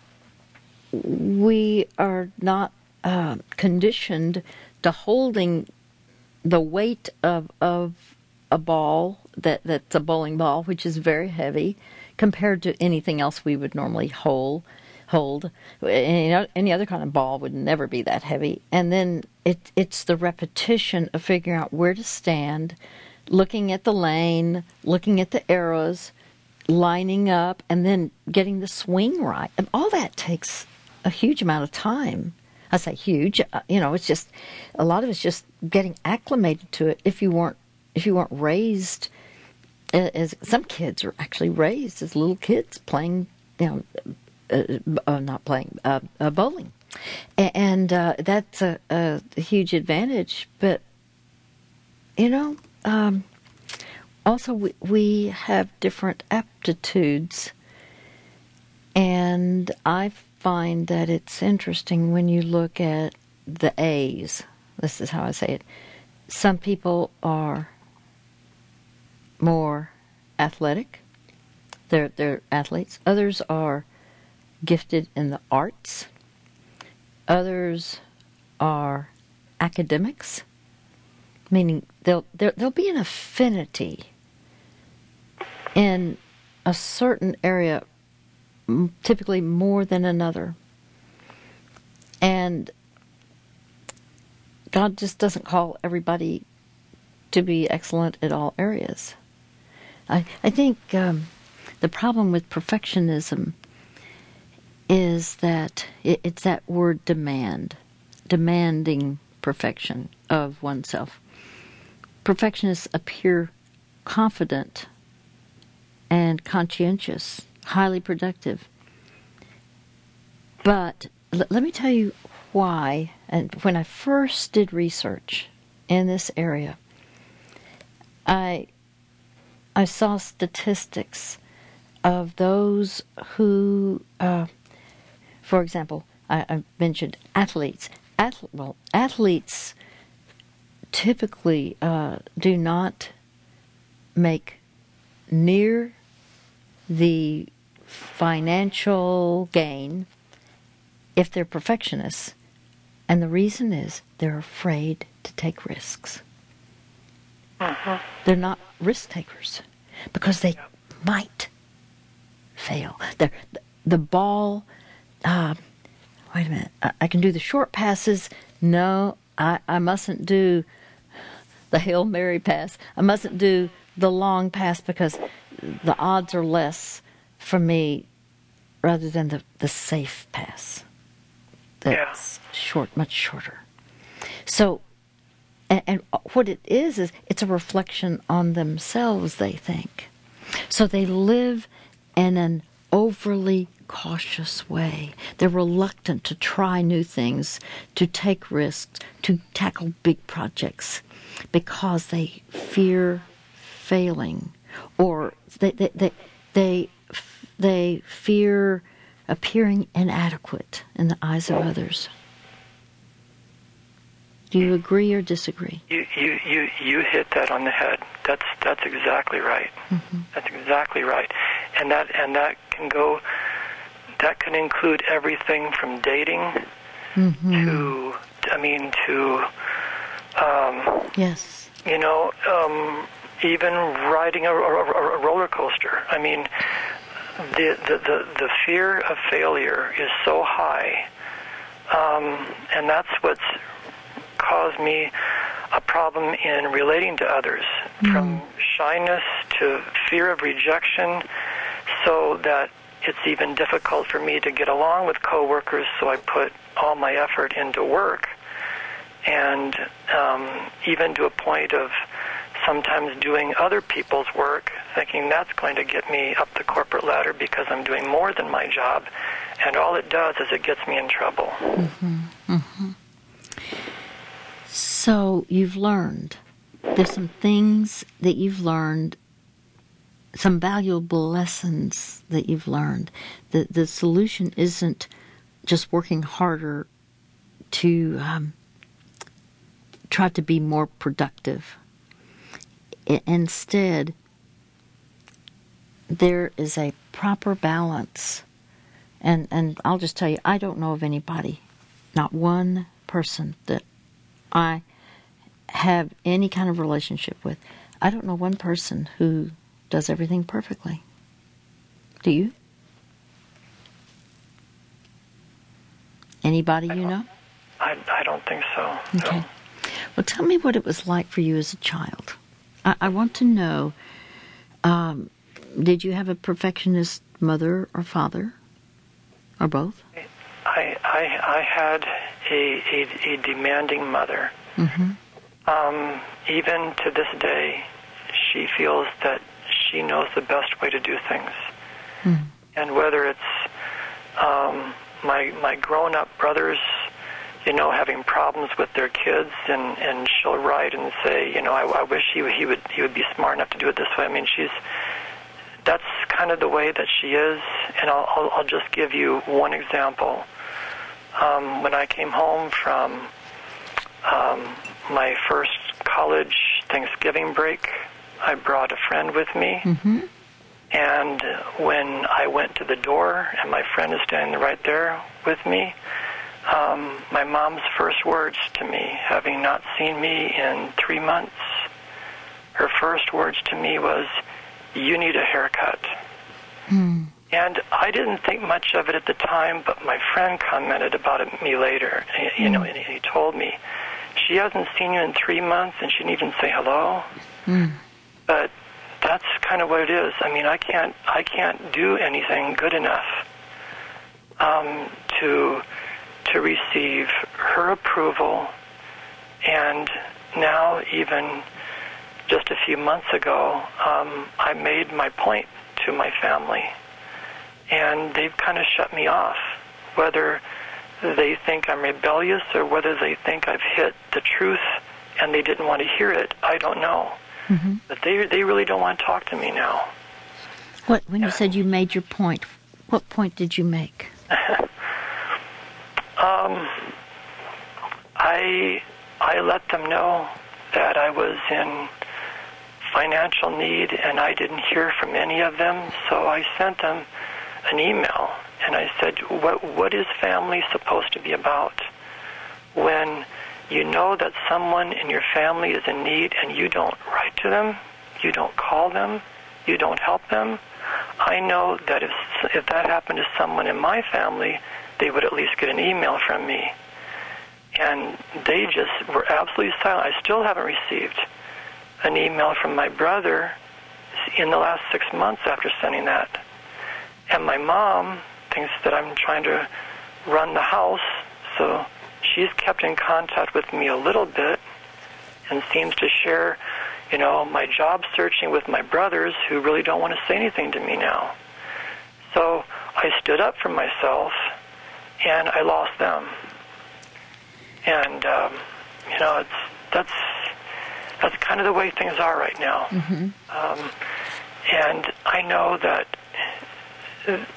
we are not uh, conditioned to holding the weight of of a ball that that's a bowling ball, which is very heavy compared to anything else we would normally hold. Hold any, any other kind of ball would never be that heavy, and then it it's the repetition of figuring out where to stand, looking at the lane, looking at the arrows, lining up, and then getting the swing right. And all that takes a huge amount of time. I say huge, you know, it's just a lot of it's just getting acclimated to it. If you weren't if you weren't raised as some kids are actually raised as little kids playing, you know. Uh, uh, not playing, uh, uh, bowling. And uh, that's a, a huge advantage. But, you know, um, also we, we have different aptitudes. And I find that it's interesting when you look at the A's. This is how I say it. Some people are more athletic. They're, they're athletes. Others are gifted in the arts. Others are academics, meaning there'll there'll be an affinity in a certain area, typically more than another. And God just doesn't call everybody to be excellent at all areas. I I think um, the problem with perfectionism is that it, it's that word demand, demanding perfection of oneself. Perfectionists appear confident and conscientious, highly productive. But l- let me tell you why, and when I first did research in this area, I I saw statistics of those who uh, For example, I, I mentioned athletes. Ath- well, athletes typically uh, do not make near the financial gain if they're perfectionists. And the reason is they're afraid to take risks. Uh-huh. They're not risk takers because they might fail. They're, the ball... Uh, wait a minute, I, I can do the short passes. No, I, I mustn't do the Hail Mary pass. I mustn't do the long pass because the odds are less for me rather than the, the safe pass. That's yeah. short, much shorter. So, and, and what it is, is it's a reflection on themselves, they think. So they live in an overly cautious way. They're reluctant to try new things, to take risks, to tackle big projects because they fear failing, or they they they they, they fear appearing inadequate in the eyes of others. Do you agree or disagree? You you, you, you hit that on the head. That's that's exactly right. Mm-hmm. That's exactly right. And that and that can go that can include everything from dating mm-hmm. to I mean to um, yes. You know, um, even riding a, a, a roller coaster. I mean, the, the the the fear of failure is so high, um, and that's what's caused me a problem in relating to others, mm. from shyness to fear of rejection, so that it's even difficult for me to get along with coworkers, so I put all my effort into work, and um, even to a point of sometimes doing other people's work, thinking that's going to get me up the corporate ladder because I'm doing more than my job, and all it does is it gets me in trouble. Mm-hmm. Mm-hmm. So you've learned, there's some things that you've learned, some valuable lessons that you've learned. The, the solution isn't just working harder to um, try to be more productive. I, instead, there is a proper balance. And, and I'll just tell you, I don't know of anybody, not one person that I have any kind of relationship with. I don't know one person who does everything perfectly. Do you? Anybody you know? I, I don't think so. Okay. No. Well, tell me what it was like for you as a child. I, I want to know, um, did you have a perfectionist mother or father? Or both? I I, I had a, a, a demanding mother. Mm-hmm. Um, even to this day, she feels that she knows the best way to do things. Mm. And whether it's um, my my grown-up brothers, you know, having problems with their kids, and, and she'll write and say, you know, I, I wish he he would he would be smart enough to do it this way. I mean, she's that's kind of the way that she is. And I'll I'll, I'll just give you one example. Um, when I came home from um, my first college Thanksgiving break, I brought a friend with me. Mm-hmm. And when I went to the door and my friend is standing right there with me, um, my mom's first words to me, having not seen me in three months, her first words to me was, "You need a haircut." Mm. And I didn't think much of it at the time, but my friend commented about it me later. You know, and he told me, she hasn't seen you in three months, and she didn't even say hello. Mm. But that's kind of what it is. I mean, I can't, I can't do anything good enough um, to to receive her approval. And now, even just a few months ago, um, I made my point to my family. And they've kind of shut me off, whether they think I'm rebellious or whether they think I've hit the truth and they didn't want to hear it. I don't know. Mm-hmm. But they they really don't want to talk to me now. What when you yeah. said you made your point, what point did you make? um, I I let them know that I was in financial need and I didn't hear from any of them, so I sent them an email, and I said, what what is family supposed to be about when you know that someone in your family is in need and you don't write to them, you don't call them, you don't help them? I know that if if that happened to someone in my family, they would at least get an email from me. And they just were absolutely silent. I still haven't received an email from my brother in the last six months after sending that. And my mom thinks that I'm trying to run the house, so she's kept in contact with me a little bit and seems to share, you know, my job searching with my brothers who really don't want to say anything to me now. So I stood up for myself, and I lost them. And, um, you know, it's that's that's kind of the way things are right now. Mm-hmm. Um, and I know that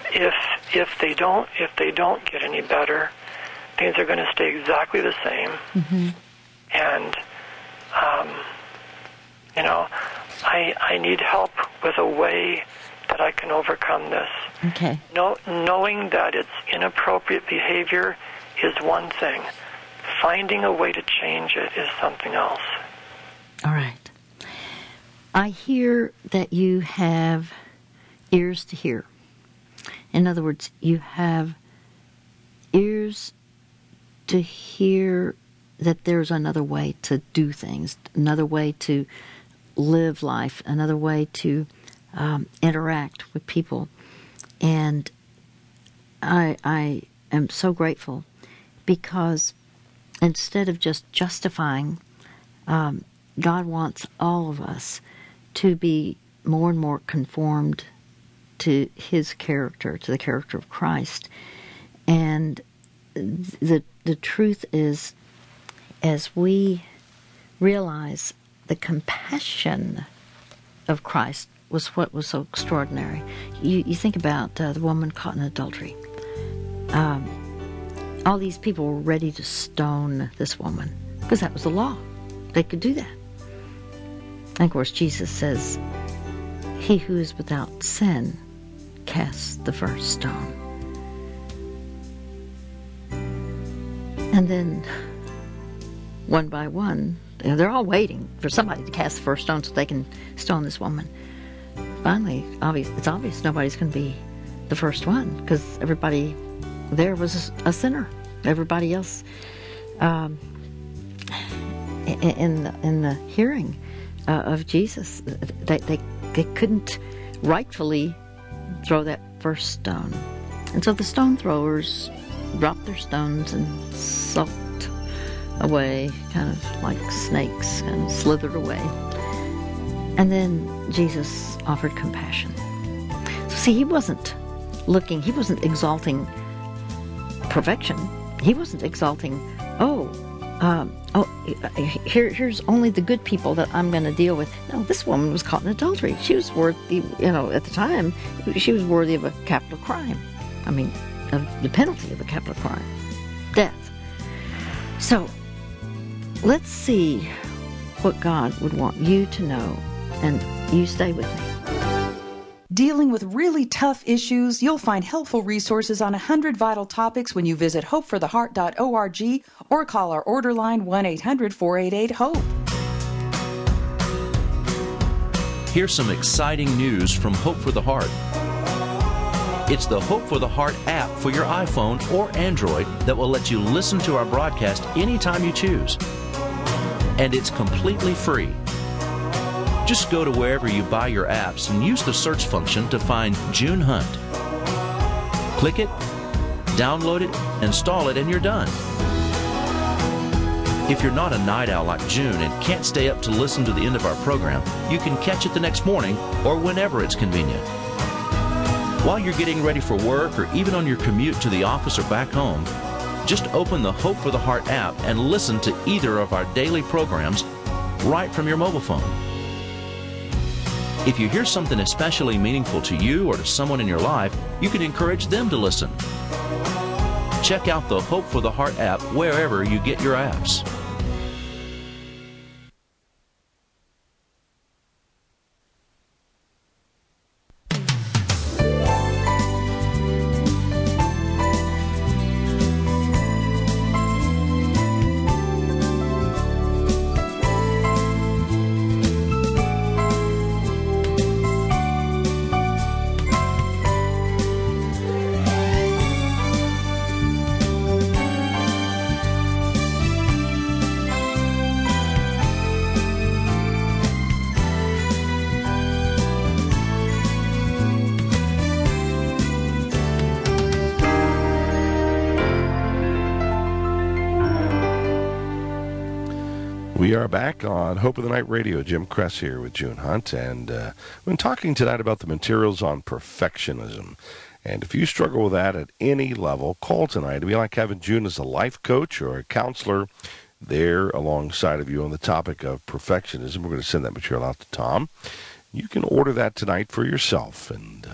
if if they don't if they don't get any better, things are going to stay exactly the same. Mm-hmm. And um, you know, I I need help with a way that I can overcome this. Okay. No, knowing that it's inappropriate behavior is one thing. Finding a way to change it is something else. All right. I hear that you have ears to hear. In other words, you have ears to hear that there's another way to do things, another way to live life, another way to um, interact with people. And I, I am so grateful because instead of just justifying, um, God wants all of us to be more and more conformed to His character, to the character of Christ. And the the truth is, as we realize the compassion of Christ was what was so extraordinary. You, you think about uh, the woman caught in adultery. Um, all these people were ready to stone this woman because that was the law. They could do that. And of course, Jesus says, "He who is without sin casts the first stone." And then, one by one, you know, they're all waiting for somebody to cast the first stone so they can stone this woman. Finally, obvious, it's obvious nobody's going to be the first one because everybody there was a sinner. Everybody else um, in the, in the hearing uh, of Jesus, they, they they couldn't rightfully throw that first stone, and so the stone throwers dropped their stones and sulked away, kind of like snakes, kind of slithered away. And then Jesus offered compassion. So see, he wasn't looking, he wasn't exalting perfection. He wasn't exalting, oh, um, oh, here, here's only the good people that I'm going to deal with. No, this woman was caught in adultery. She was worthy, you know, at the time, she was worthy of a capital crime. I mean, of the penalty of a capital crime, death. So, let's see what God would want you to know, and you stay with me. Dealing with really tough issues, you'll find helpful resources on one hundred vital topics when you visit hope for the heart dot org or call our order line one eight hundred four eight eight HOPE. Here's some exciting news from Hope for the Heart. It's the Hope for the Heart app for your iPhone or Android that will let you listen to our broadcast anytime you choose. And it's completely free. Just go to wherever you buy your apps and use the search function to find June Hunt. Click it, download it, install it, and you're done. If you're not a night owl like June and can't stay up to listen to the end of our program, you can catch it the next morning or whenever it's convenient. While you're getting ready for work or even on your commute to the office or back home, just open the Hope for the Heart app and listen to either of our daily programs right from your mobile phone. If you hear something especially meaningful to you or to someone in your life, you can encourage them to listen. Check out the Hope for the Heart app wherever you get your apps. We are back on Hope of the Night Radio. Jim Kress here with June Hunt, and uh, we've been talking tonight about the materials on perfectionism. And if you struggle with that at any level, call tonight. We like having June as a life coach or a counselor there alongside of you on the topic of perfectionism. We're going to send that material out to Tom. You can order that tonight for yourself and uh,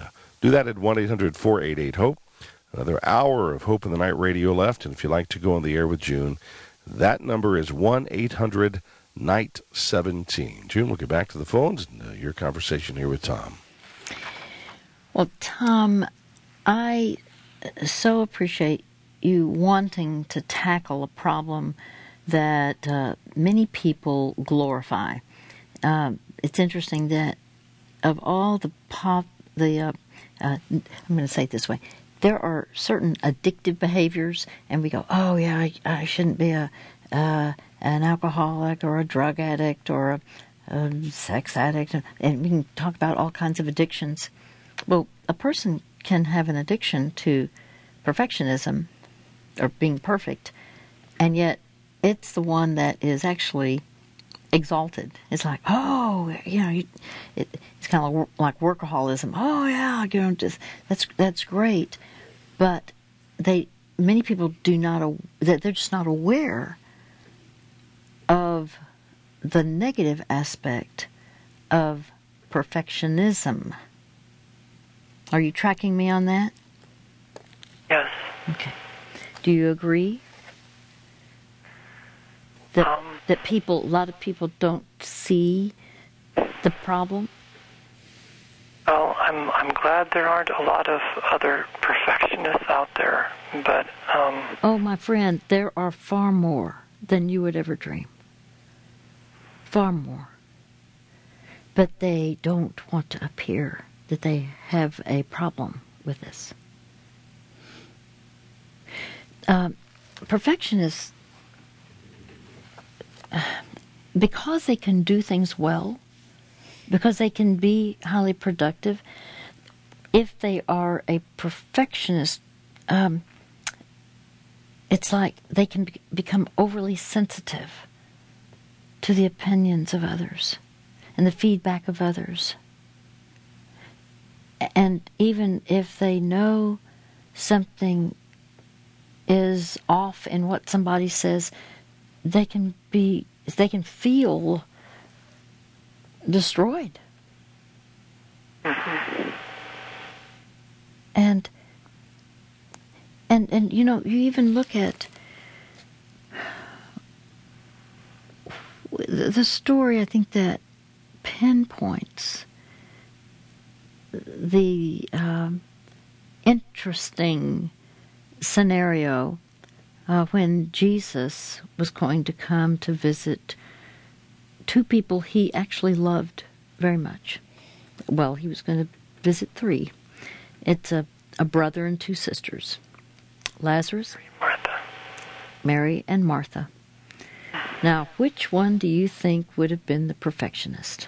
Do that at one eight hundred four eight eight HOPE. Another hour of Hope in the Night radio left, and if you'd like to go on the air with June, that number is one eight hundred night seventeen. June, we'll get back to the phones and uh, your conversation here with Tom. Well, Tom, I so appreciate you wanting to tackle a problem that uh, many people glorify. Uh, it's interesting that of all the pop, the uh, uh, I'm going to say it this way. There are certain addictive behaviors, and we go, oh, yeah, I, I shouldn't be a uh, an alcoholic or a drug addict or a, a sex addict. And we can talk about all kinds of addictions. Well, a person can have an addiction to perfectionism or being perfect, and yet it's the one that is actually exalted. It's like, oh, you know, you, it, it's kind of like workaholism. Oh, yeah, you know, just that's that's great. But they, many people do not, they're just not aware of the negative aspect of perfectionism. Are you tracking me on that? Yes. Okay. Do you agree that Um, that people, a lot of people don't see the problem? Well, I'm I'm glad there aren't a lot of other perfectionists out there, but um, Oh, my friend, there are far more than you would ever dream. Far more. But they don't want to appear that they have a problem with this. Um, perfectionists, because they can do things well, because they can be highly productive, if they are a perfectionist, um, it's like they can be- become overly sensitive to the opinions of others and the feedback of others. And even if they know something is off in what somebody says, they can be, they can feel destroyed. mm-hmm. And and and you know, you even look at the story, I think, that pinpoints the um, interesting scenario uh, when Jesus was going to come to visit two people he actually loved very much. Well, he was going to visit three. It's a, a brother and two sisters, Lazarus, Martha, Mary, and Martha. Now, which one do you think would have been the perfectionist?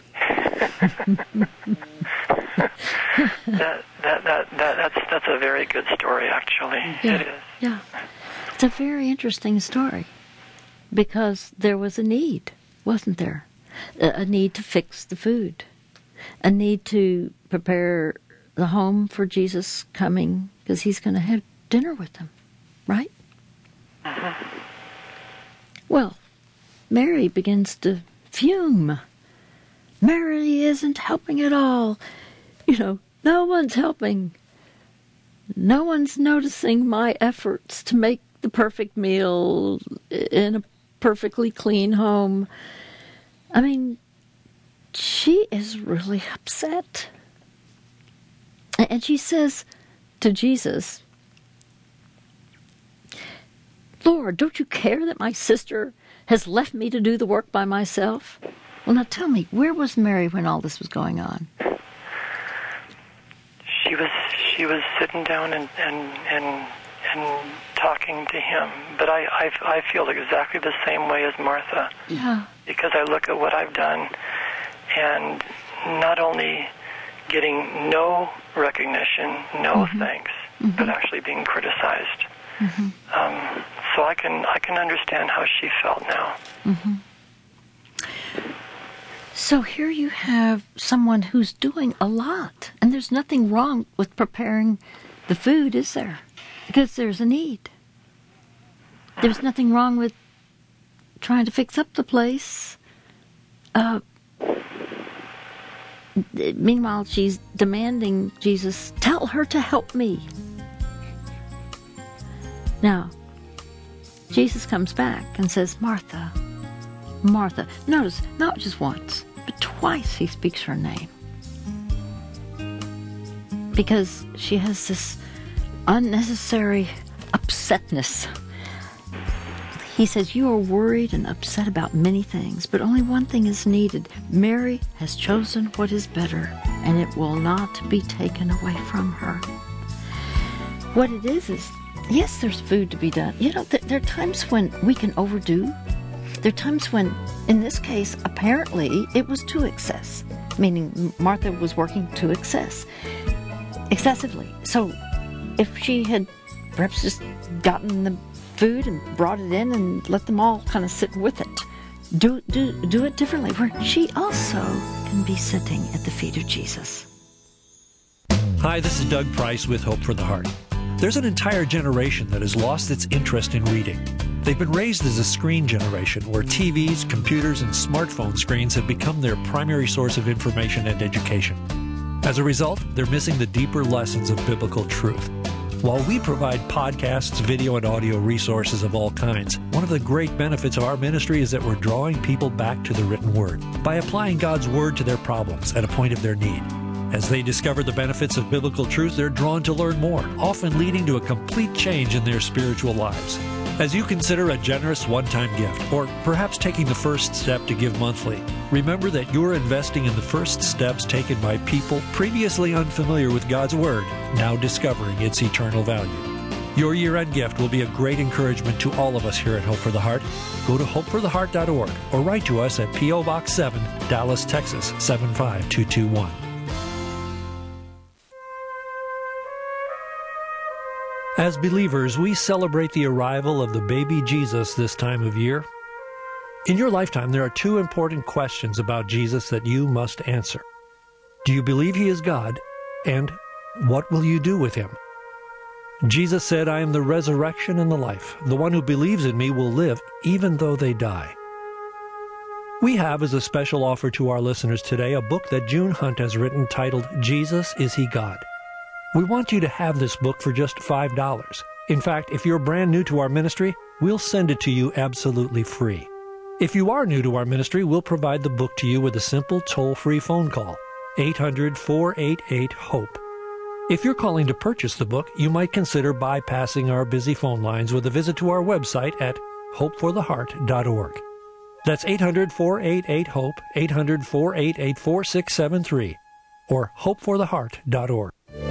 that, that that that that's that's a very good story, actually. Yeah, It is. yeah. It's a very interesting story because there was a need, wasn't there? A, a need to fix the food, a need to prepare the home for Jesus coming because he's going to have dinner with them, right? Mm-hmm. Well, Mary begins to fume. Mary isn't helping at all. You know, no one's helping. No one's noticing my efforts to make the perfect meal in a perfectly clean home. I mean, she is really upset. And she says to Jesus, Lord, don't you care that my sister has left me to do the work by myself? Well, now tell me, where was Mary when all this was going on? She was she was sitting down and and and, and talking to him. But I, I I feel exactly the same way as Martha. Yeah. Because I look at what I've done, and not only getting no recognition, no Mm-hmm. thanks, Mm-hmm. but actually being criticized. Mm-hmm. Um, so I can I can understand how she felt now. Mm-hmm. So here you have someone who's doing a lot, and there's nothing wrong with preparing the food, is there? Because there's a need. There's nothing wrong with trying to fix up the place. Uh, Meanwhile, she's demanding Jesus tell her to help me. Now, Jesus comes back and says, Martha, Martha. Notice, not just once, but twice he speaks her name. Because she has this unnecessary upsetness. He says, you are worried and upset about many things, but only one thing is needed. Mary has chosen what is better, and it will not be taken away from her. What it is is, yes, there's food to be done. You know, th- there are times when we can overdo. There are times when, in this case, apparently, it was to excess, meaning Martha was working to excess, excessively. So if she had perhaps just gotten the food and brought it in and let them all kind of sit with it, do do do it differently, where she also can be sitting at the feet of Jesus. Hi, this is Doug Price with Hope for the Heart. There's an entire generation that has lost its interest in reading. They've been raised as a screen generation where T Vs, computers, and smartphone screens have become their primary source of information and education. As a result, they're missing the deeper lessons of biblical truth. While we provide podcasts, video, and audio resources of all kinds, one of the great benefits of our ministry is that we're drawing people back to the written word by applying God's word to their problems at a point of their need. As they discover the benefits of biblical truth, they're drawn to learn more, often leading to a complete change in their spiritual lives. As you consider a generous one-time gift, or perhaps taking the first step to give monthly, remember that you're investing in the first steps taken by people previously unfamiliar with God's Word, now discovering its eternal value. Your year-end gift will be a great encouragement to all of us here at Hope for the Heart. Go to hope for the heart dot org or write to us at P O Box seven, Dallas, Texas seven five two two one. As believers, we celebrate the arrival of the baby Jesus this time of year. In your lifetime, there are two important questions about Jesus that you must answer. Do you believe he is God? And what will you do with him? Jesus said, I am the resurrection and the life. The one who believes in me will live even though they die. We have, as a special offer to our listeners today, a book that June Hunt has written titled, Jesus, Is He God? We want you to have this book for just five dollars. In fact, if you're brand new to our ministry, we'll send it to you absolutely free. If you are new to our ministry, we'll provide the book to you with a simple toll-free phone call, eight hundred, four eight eight, HOPE. If you're calling to purchase the book, you might consider bypassing our busy phone lines with a visit to our website at hope for the heart dot org. That's eight hundred, four eight eight, HOPE, eight hundred, four eight eight, four six seven three, or hope for the heart dot org.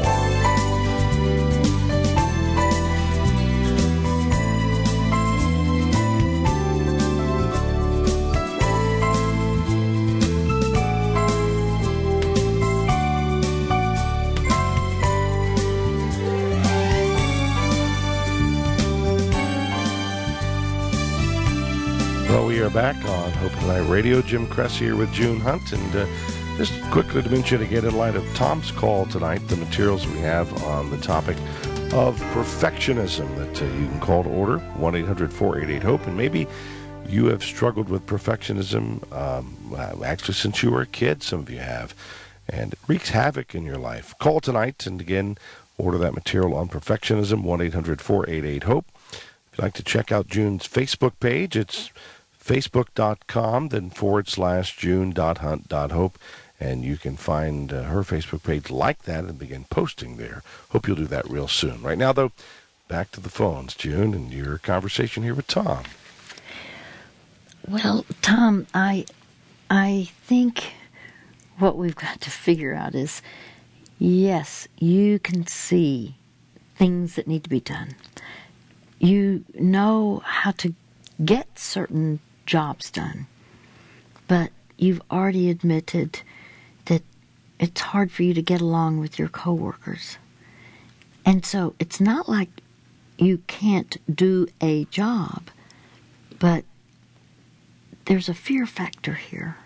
Well, we are back on Hope Tonight Radio. Jim Kress here with June Hunt. And uh, just quickly to mention again, in light of Tom's call tonight, the materials we have on the topic of perfectionism that uh, you can call to order, one eight hundred, four eight eight, HOPE. And maybe you have struggled with perfectionism um, actually since you were a kid. Some of you have. And it wreaks havoc in your life. Call tonight and again, order that material on perfectionism, one eight hundred, four eight eight, HOPE. If you'd like to check out June's Facebook page, it's facebook dot com, then forward slash june dot hunt dot hope, and you can find uh, her Facebook page like that and begin posting there. Hope you'll do that real soon. Right now, though, back to the phones, June, and your conversation here with Tom. Well, Tom, I, I think what we've got to figure out is, yes, you can see things that need to be done. You know how to get certain jobs done, but you've already admitted that it's hard for you to get along with your coworkers. And so it's not like you can't do a job, but there's a fear factor here.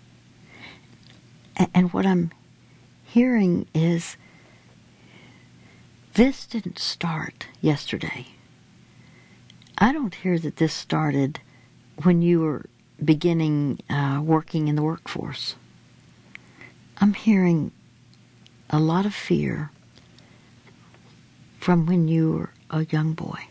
And what I'm hearing is this didn't start yesterday. I don't hear that this started when you were beginning uh, working in the workforce. I'm hearing a lot of fear from when you were a young boy,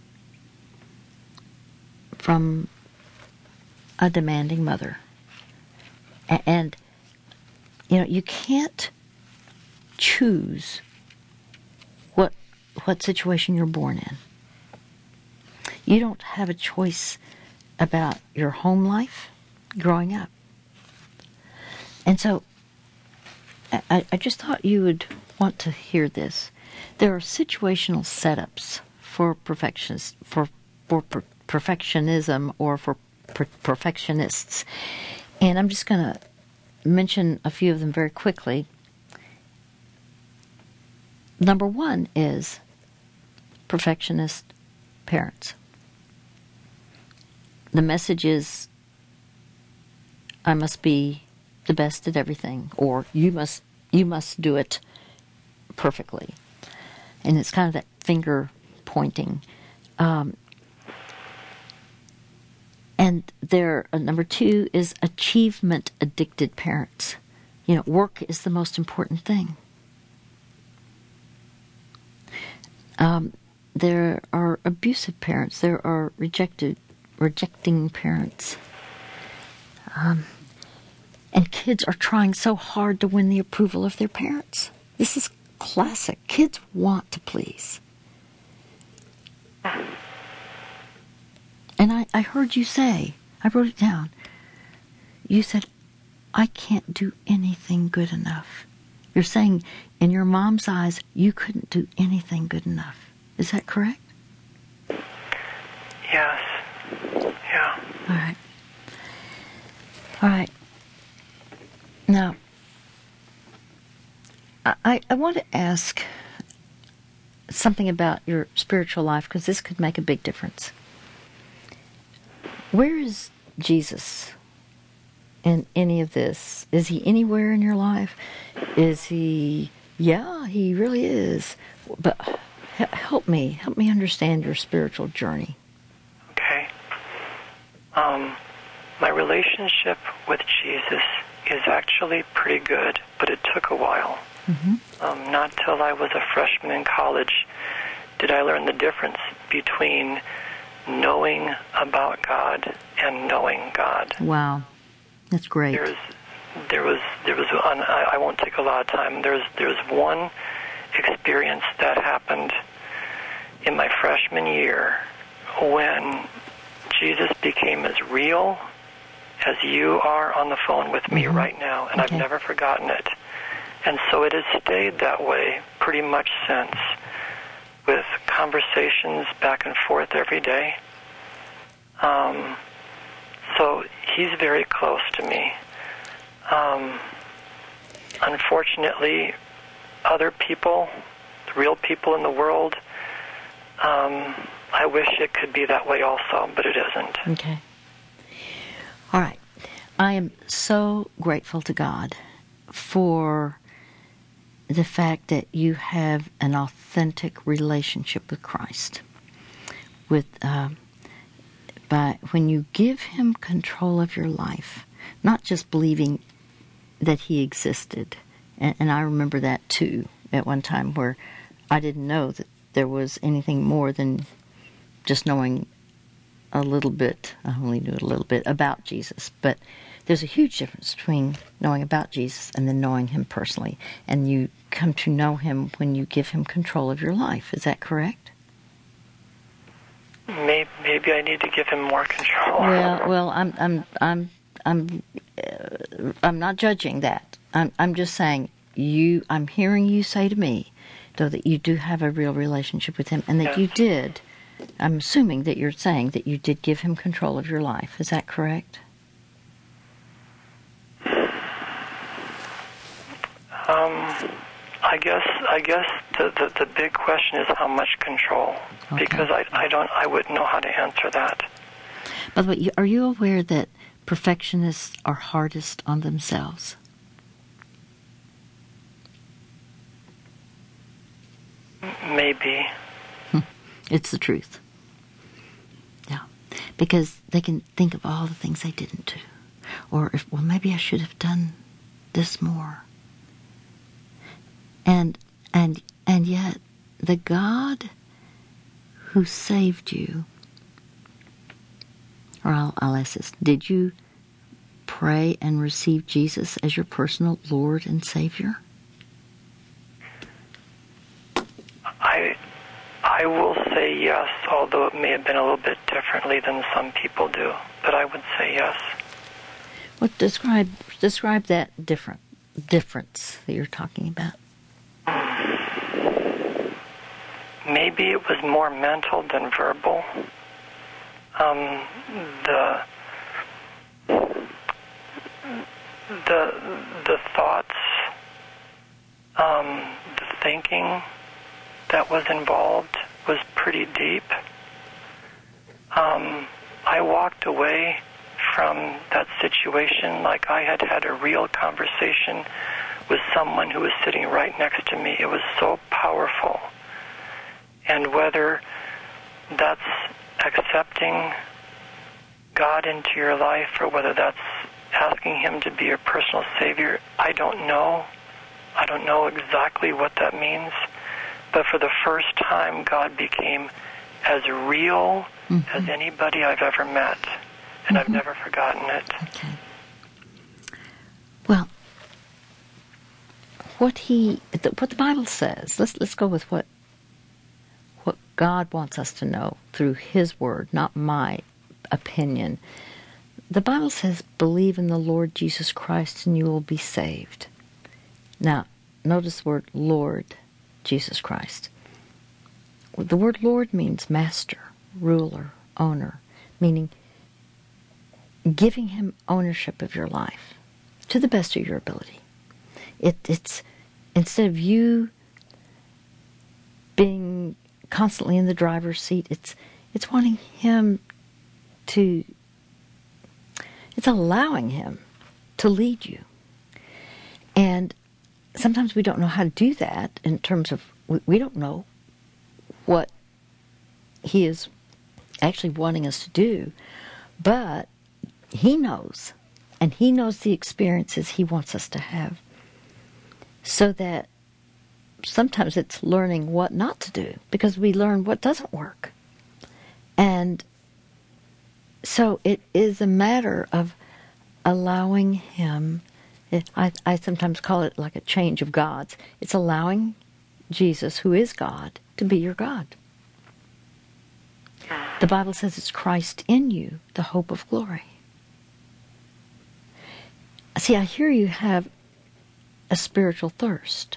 from a demanding mother. And, you know, you can't choose what what situation you're born in. You don't have a choice about your home life growing up. And so I, I just thought you would want to hear this. There are situational setups for perfections, for for per, perfectionism or for per, perfectionists. And I'm just going to mention a few of them very quickly. Number one is perfectionist parents. The message is, I must be the best at everything, or you must you must do it perfectly. And it's kind of that finger pointing. Um, and there, uh, number two is achievement addicted parents. You know, work is the most important thing. Um, there are abusive parents. There are rejected, rejecting parents. Um, and kids are trying so hard to win the approval of their parents. This is classic. Kids want to please. And I, I heard you say, I wrote it down, you said, I can't do anything good enough. You're saying in your mom's eyes, you couldn't do anything good enough. Is that correct? Yes. Yeah. All right. All right. Now, I, I want to ask something about your spiritual life, because this could make a big difference. Where is Jesus in any of this? Is he anywhere in your life? Is he, yeah, he really is. But help me, help me understand your spiritual journey. Okay. Um, my relationship with Jesus is actually pretty good, but it took a while. Mm-hmm. Um, not till I was a freshman in college did I learn the difference between knowing about God and knowing God. Wow, that's great. There's, there was, there was. I, I won't take a lot of time. There's, there's one experience that happened in my freshman year when Jesus became as real as you are on the phone with me mm-hmm. right now, and okay. I've never forgotten it. And so it has stayed that way pretty much since, with conversations back and forth every day. Um, so he's very close to me. Um, unfortunately, other people, the real people in the world, um, I wish it could be that way also, but it isn't. Okay. All right. I am so grateful to God for the fact that you have an authentic relationship with Christ. With uh, by when you give him control of your life, not just believing that he existed. And, and I remember that too at one time, where I didn't know that there was anything more than just knowing a little bit. I only knew a little bit about Jesus, but there's a huge difference between knowing about Jesus and then knowing him personally. And you come to know him when you give him control of your life. Is that correct? Maybe, maybe I need to give him more control. Well, well, I'm, I'm, I'm, I'm, uh, I'm not judging that. I'm, I'm just saying you. I'm hearing you say to me, though, that you do have a real relationship with him, and that yes. you did. I'm assuming that you're saying that you did give him control of your life. Is that correct? Um, I guess I guess the, the, the big question is how much control, okay. because I, I don't I wouldn't know how to answer that. By the way, are you aware that perfectionists are hardest on themselves? Maybe. It's the truth. Yeah, because they can think of all the things they didn't do, or if well maybe I should have done this more. And and and yet the God who saved you, or I'll, I'll ask this, did you pray and receive Jesus as your personal Lord and Savior? I I will say yes, although it may have been a little bit differently than some people do, but I would say yes. What describe describe that different difference that you're talking about? Maybe it was more mental than verbal. Um, the the the thoughts, um, the thinking that was involved was pretty deep. Um, I walked away from that situation like I had had a real conversation with someone who was sitting right next to me. It was so powerful. And whether that's accepting God into your life or whether that's asking Him to be your personal Savior, I don't know. I don't know exactly what that means. But for the first time, God became as real mm-hmm. as anybody I've ever met. And mm-hmm. I've never forgotten it. Okay. Well, what he, what the Bible says, let's let's go with what what God wants us to know through His Word, not my opinion. The Bible says, believe in the Lord Jesus Christ and you will be saved. Now, notice the word Lord Jesus Christ. The word Lord means master, ruler, owner, meaning giving Him ownership of your life to the best of your ability. It, it's instead of you being constantly in the driver's seat, it's it's wanting Him to, it's allowing Him to lead you. And sometimes we don't know how to do that in terms of, we, we don't know what He is actually wanting us to do, but He knows, and He knows the experiences He wants us to have. So that sometimes it's learning what not to do, because we learn what doesn't work. And so it is a matter of allowing Him, it, I, I sometimes call it like a change of gods. It's allowing Jesus, who is God, to be your God. The Bible says it's Christ in you, the hope of glory. See, I hear you have a spiritual thirst.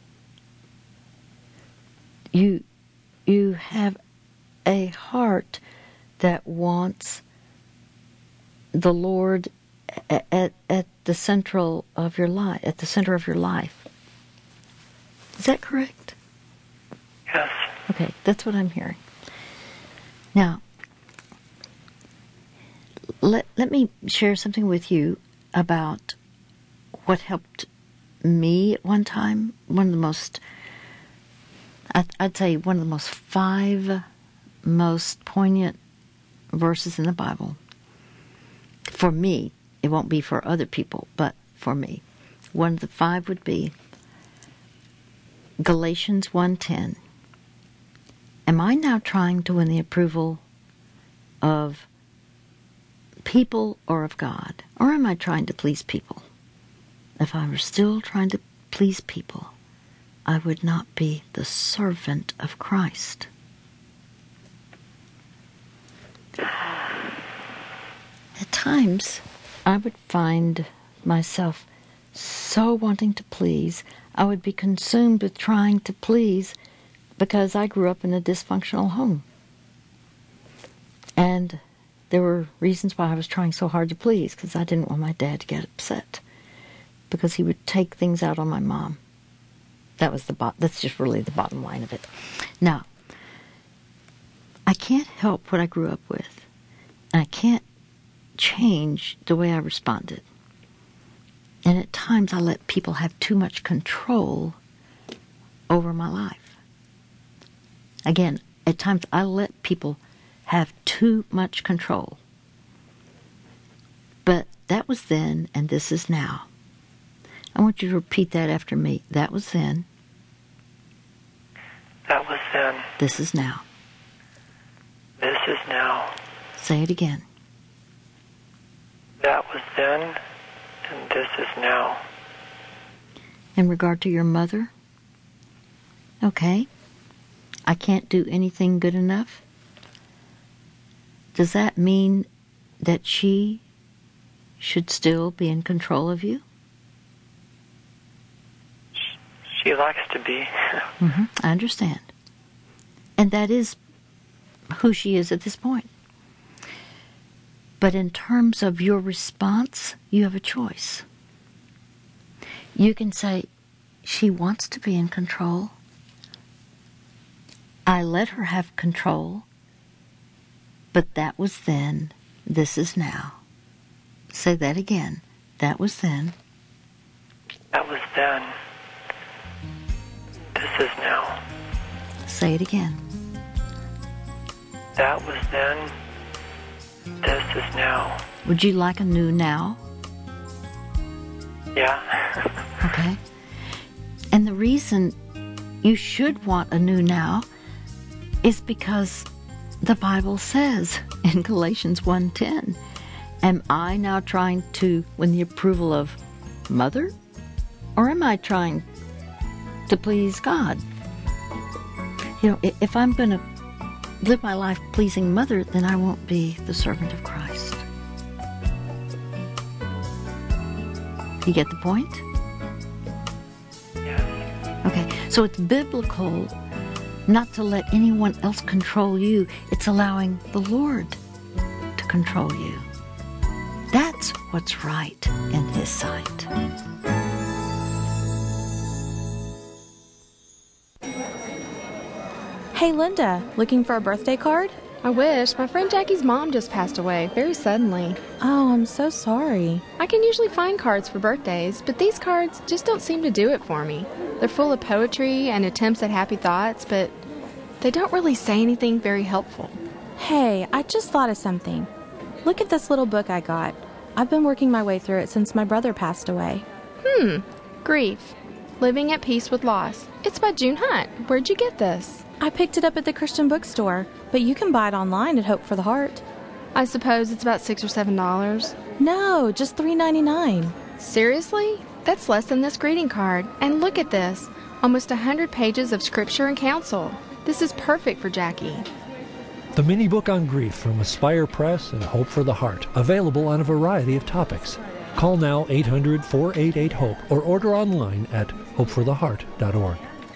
You, you have a heart that wants the Lord at, at, at the central of your life, at the center of your life. Is that correct? Yes. Okay, that's what I'm hearing. Now, let let me share something with you about what helped me at one time. One of the most, I'd, I'd say one of the most five most poignant verses in the Bible. For me, it won't be for other people, but for me. One of the five would be Galatians one ten. Am I now trying to win the approval of people or of God? Or am I trying to please people? If I were still trying to please people, I would not be the servant of Christ. At times, I would find myself so wanting to please, I would be consumed with trying to please because I grew up in a dysfunctional home. And there were reasons why I was trying so hard to please, because I didn't want my dad to get upset, because he would take things out on my mom. That was the bo- that's just really the bottom line of it. Now, I can't help what I grew up with, and I can't change the way I responded. And at times I let people have too much control over my life. Again, at times I let people have too much control. But that was then, and this is now. I want you to repeat that after me. That was then. then. This is now. This is now. Say it again. That was then, and this is now. In regard to your mother? Okay. I can't do anything good enough? Does that mean that she should still be in control of you? She likes to be. Mm-hmm. I understand. And that is who she is at this point. But in terms of your response, you have a choice. You can say, she wants to be in control. I let her have control. But that was then. This is now. Say that again. That was then. That was then. This is now. Say it again. That was then. This is now. Would you like a new now? Yeah. Okay. And the reason you should want a new now is because the Bible says in Galatians one ten, am I now trying to win the approval of Mother? Or am I trying to please God? You know, if I'm going to live my life pleasing Mother, then I won't be the servant of Christ. You get the point? Yes. Okay, so it's biblical not to let anyone else control you. It's allowing the Lord to control you. That's what's right in His sight. Hey, Linda, looking for a birthday card? I wish. My friend Jackie's mom just passed away, very suddenly. Oh, I'm so sorry. I can usually find cards for birthdays, but these cards just don't seem to do it for me. They're full of poetry and attempts at happy thoughts, but they don't really say anything very helpful. Hey, I just thought of something. Look at this little book I got. I've been working my way through it since my brother passed away. Hmm. Grief. Living at Peace with Loss. It's by June Hunt. Where'd you get this? I picked it up at the Christian bookstore, but you can buy it online at Hope for the Heart. I suppose it's about six or seven dollars. No, just three ninety-nine. Seriously? That's less than this greeting card. And look at this. Almost a hundred pages of scripture and counsel. This is perfect for Jackie. The mini book on grief from Aspire Press and Hope for the Heart, available on a variety of topics. Call now eight hundred, four eight eight, HOPE or order online at hope for the heart dot org.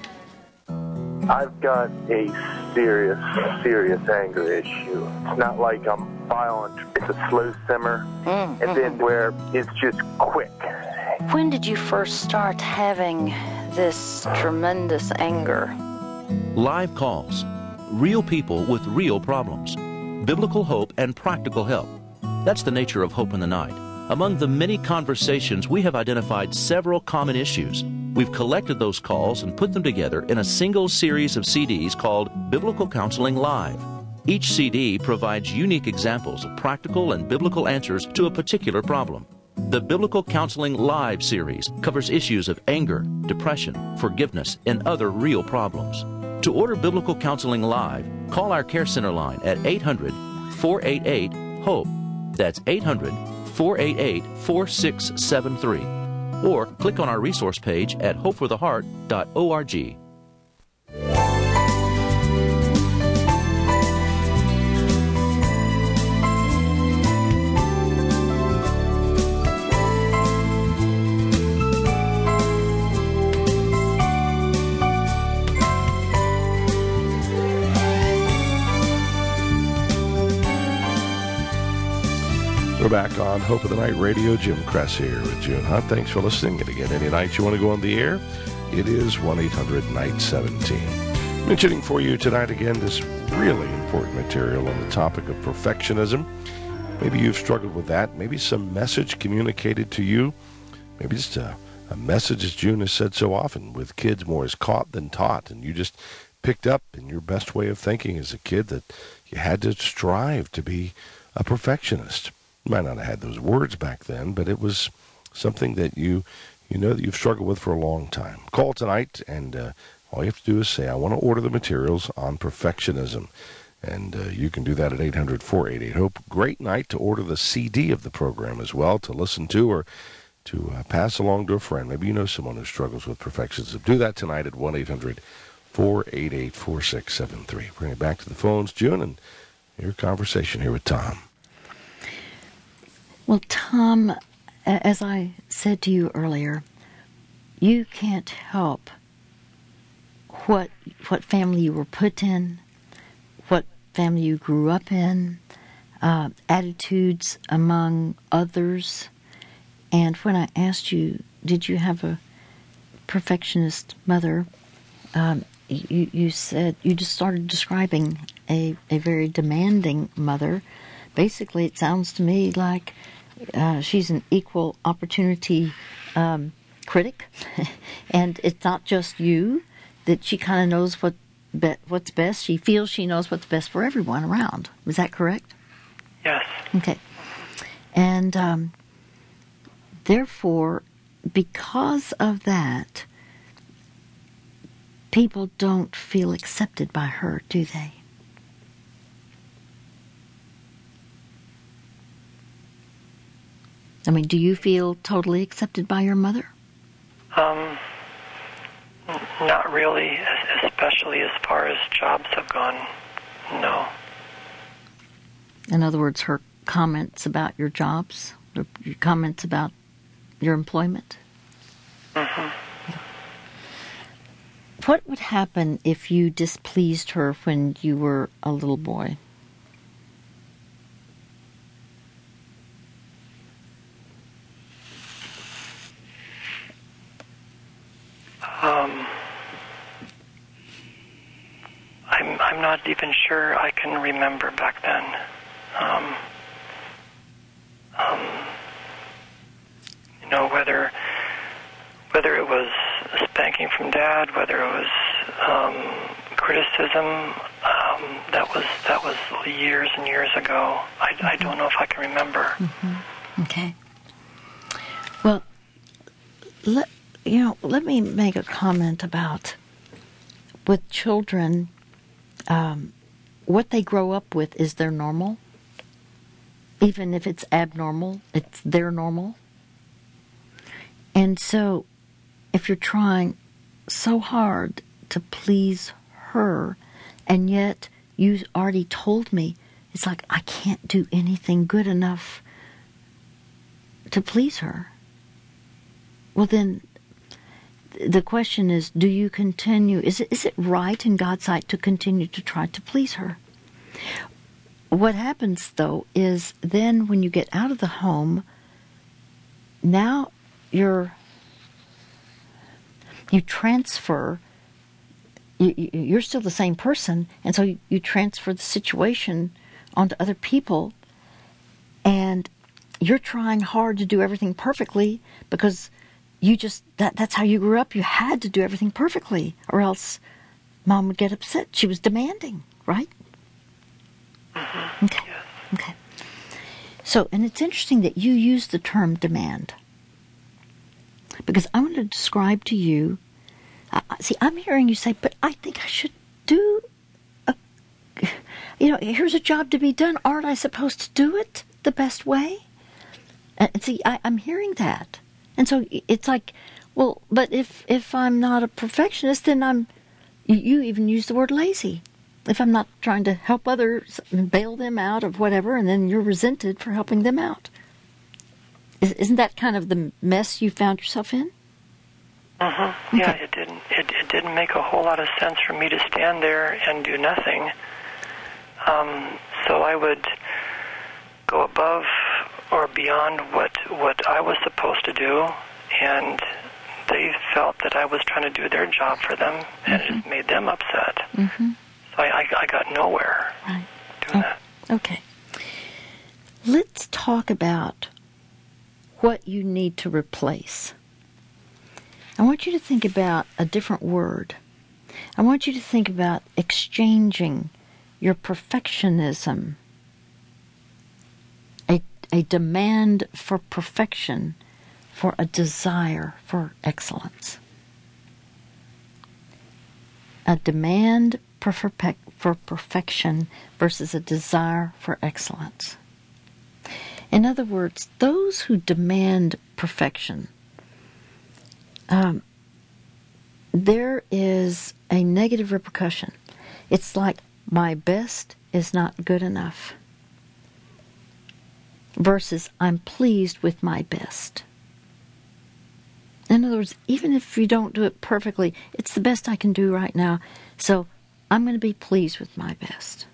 I've got a serious, serious anger issue. It's not like I'm violent. It's a slow simmer, mm-hmm. and then where it's just quick. When did you first start having this tremendous anger? Live calls. Real people with real problems. Biblical hope and practical help. That's the nature of Hope in the Night. Among the many conversations, we have identified several common issues. We've collected those calls and put them together in a single series of C Ds called Biblical Counseling Live. Each C D provides unique examples of practical and biblical answers to a particular problem. The Biblical Counseling Live series covers issues of anger, depression, forgiveness, and other real problems. To order Biblical Counseling Live, call our Care Center line at eight hundred, four eight eight, HOPE. That's eight hundred, four eight eight, four six seven three. Or click on our resource page at hope for the heart dot org. We're back on Hope of the Night Radio. Jim Kress here with June Hunt. Thanks for listening. And again, any night you want to go on the air, it is one eight hundred, night seventeen. Mentioning for you tonight again this really important material on the topic of perfectionism. Maybe you've struggled with that. Maybe some message communicated to you. Maybe just a, a message, as June has said so often, with kids more is caught than taught. And you just picked up in your best way of thinking as a kid that you had to strive to be a perfectionist. You might not have had those words back then, but it was something that you you know that you've struggled with for a long time. Call tonight and uh, All you have to do is say, I want to order the materials on perfectionism. And uh, you can do that at eight hundred, four eight eight, HOPE. Great night to order the C D of the program as well, to listen to or to uh, pass along to a friend. Maybe you know someone who struggles with perfectionism. Do that tonight at one eight hundred, four eight eight, four six seven three. Bring it back to the phones, June, and your conversation here with Tom. Well, Tom, as I said to you earlier, you can't help what what family you were put in, what family you grew up in, uh, attitudes among others. And when I asked you, did you have a perfectionist mother, um, you, you said, you just started describing a, a very demanding mother. Basically, it sounds to me like uh, she's an equal opportunity um, critic. And it's not just you, that she kind of knows what Be- what's best. She feels she knows what's best for everyone around. Is that correct? Yes. Okay. And um, therefore, because of that, people don't feel accepted by her, do they? I mean, do you feel totally accepted by your mother? Um, not really, especially as far as jobs have gone. No. In other words, her comments about your jobs, your comments about your employment? Mm-hmm. What would happen if you displeased her when you were a little boy? Um, I'm I'm not even sure I can remember back then. Um, um, you know, whether whether it was spanking from Dad, whether it was um, criticism, um, that was that was years and years ago. I, mm-hmm. I don't know if I can remember. Mm-hmm. Okay. Well, let you know. Let me make a comment about with children. Um, what they grow up with is their normal. Even if it's abnormal, it's their normal. And so, if you're trying so hard to please her, and yet you already told me, it's like, I can't do anything good enough to please her. Well, then, the question is, do you continue, is it, is it right in God's sight to continue to try to please her? What happens, though, is then when you get out of the home, now you're, you transfer, you, you're still the same person, and so you, you transfer the situation onto other people, and you're trying hard to do everything perfectly because you just, that that's how you grew up. You had to do everything perfectly, or else Mom would get upset. She was demanding, right? Mm-hmm. Okay. Okay. So, and it's interesting that you use the term demand, because I want to describe to you, uh, see, I'm hearing you say, but I think I should do a, you know, here's a job to be done. Aren't I supposed to do it the best way? And see, I, I'm hearing that. And so it's like, well, but if, if I'm not a perfectionist, then I'm, you, you even use the word lazy. If I'm not trying to help others and bail them out of whatever, and then you're resented for helping them out. Isn't that kind of the mess you found yourself in? Mm-hmm. Yeah, it didn't. It, it didn't make a whole lot of sense for me to stand there and do nothing. Um, so I would go above or beyond what what I was supposed to do, and they felt that I was trying to do their job for them, and mm-hmm. it made them upset. Mm-hmm. So I, I, I got nowhere right. doing oh, that. Okay. Let's talk about what you need to replace. I want you to think about a different word. I want you to think about exchanging your perfectionism, a, a demand for perfection, for a desire for excellence. a demand for, for perfection versus a desire for excellence. In other words, those who demand perfection, um, there is a negative repercussion. It's like, my best is not good enough, versus I'm pleased with my best. In other words, even if you don't do it perfectly, it's the best I can do right now, so I'm going to be pleased with my best.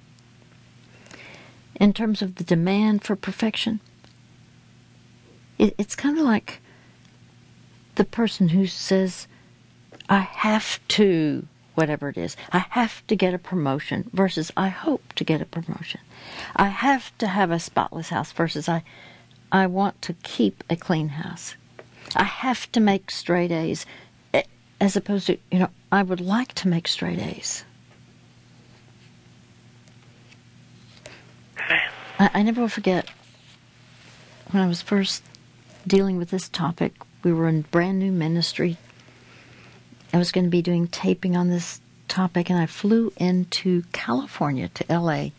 In terms of the demand for perfection, it, it's kind of like the person who says, I have to, whatever it is, I have to get a promotion versus I hope to get a promotion. I have to have a spotless house versus I, I want to keep a clean house. I have to make straight A's as opposed to, you know, I would like to make straight A's. I, I never will forget when I was first dealing with this topic. We were in brand new ministry. I was going to be doing taping on this topic, and I flew into California to L A.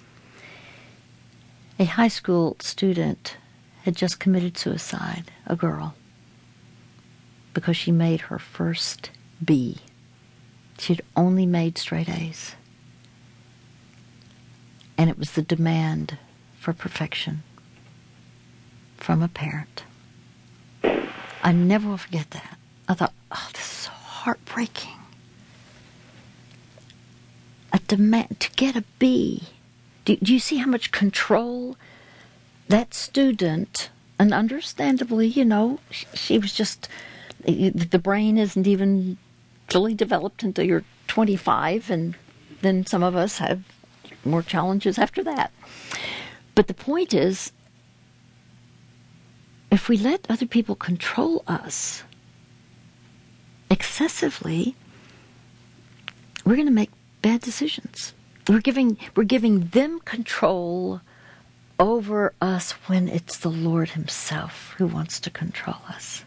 A high school student had just committed suicide, a girl, because she made her first B. She'd only made straight A's. And it was the demand for perfection from a parent. I never will forget that. I thought, oh, this is so heartbreaking. A demand to get a B. Do, do you see how much control that student, and understandably, you know, she, she was just, the brain isn't even fully developed until you're twenty-five, and then some of us have more challenges after that. But the point is, if we let other people control us excessively, we're going to make bad decisions. We're giving we're giving them control over us when it's the Lord Himself who wants to control us.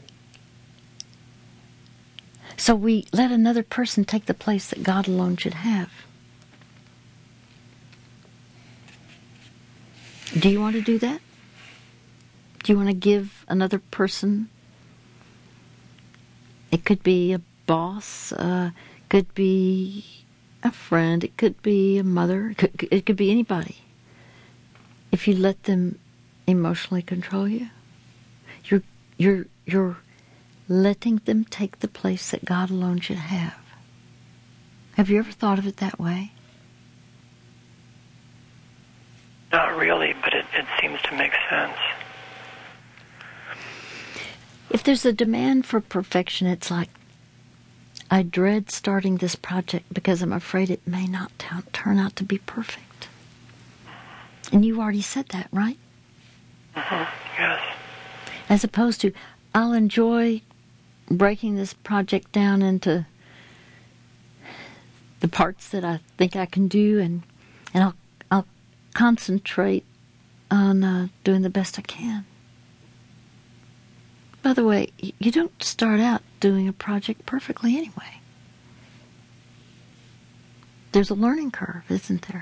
So we let another person take the place that God alone should have. Do you want to do that? Do you want to give another person? It could be a boss, uh, could be a friend, it could be a mother, it could, it could be anybody. If you let them emotionally control you, you're you're you're letting them take the place that God alone should have. Have you ever thought of it that way? Not really, but it, it seems to make sense. If there's a demand for perfection, it's like, I dread starting this project because I'm afraid it may not t- turn out to be perfect. And you already said that, right? Mm-hmm. Yes. As opposed to, I'll enjoy breaking this project down into the parts that I think I can do, and, and I'll, I'll concentrate on uh, doing the best I can. By the way, you don't start out doing a project perfectly anyway. There's a learning curve, isn't there?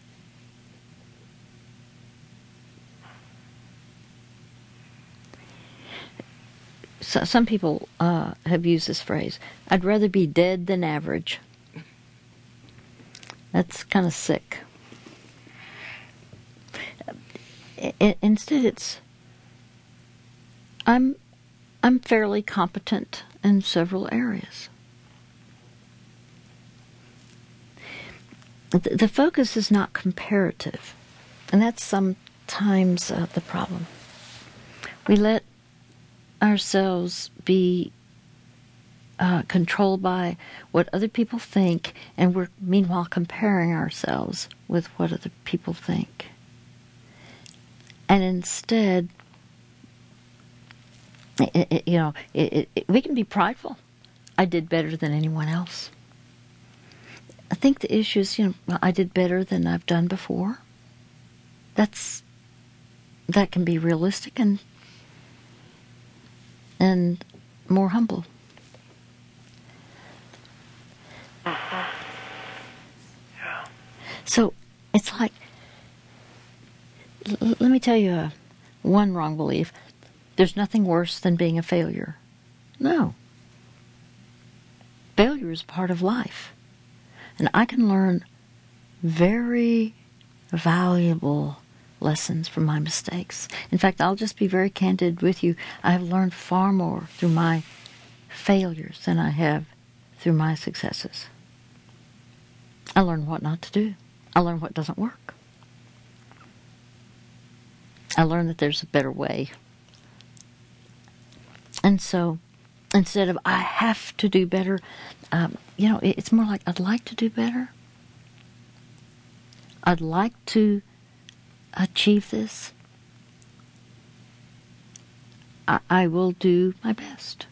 So, some people uh, have used this phrase, I'd rather be dead than average. That's kind of sick. I, instead, it's, I'm I'm fairly competent in several areas. The, the focus is not comparative, and that's sometimes uh, the problem. We let ourselves be uh, controlled by what other people think, and we're meanwhile comparing ourselves with what other people think. And instead, It, it, you know, it, it, it, we can be prideful. I did better than anyone else. I think the issue is, you know, well, I did better than I've done before. That's that can be realistic and and more humble. Mm-hmm. So it's like, l- let me tell you a, one wrong belief. There's nothing worse than being a failure. No. Failure is part of life. And I can learn very valuable lessons from my mistakes. In fact, I'll just be very candid with you. I have learned far more through my failures than I have through my successes. I learned what not to do. I learned what doesn't work. I learned that there's a better way. And so, instead of I have to do better, um, you know, it's more like I'd like to do better. I'd like to achieve this. I, I will do my best.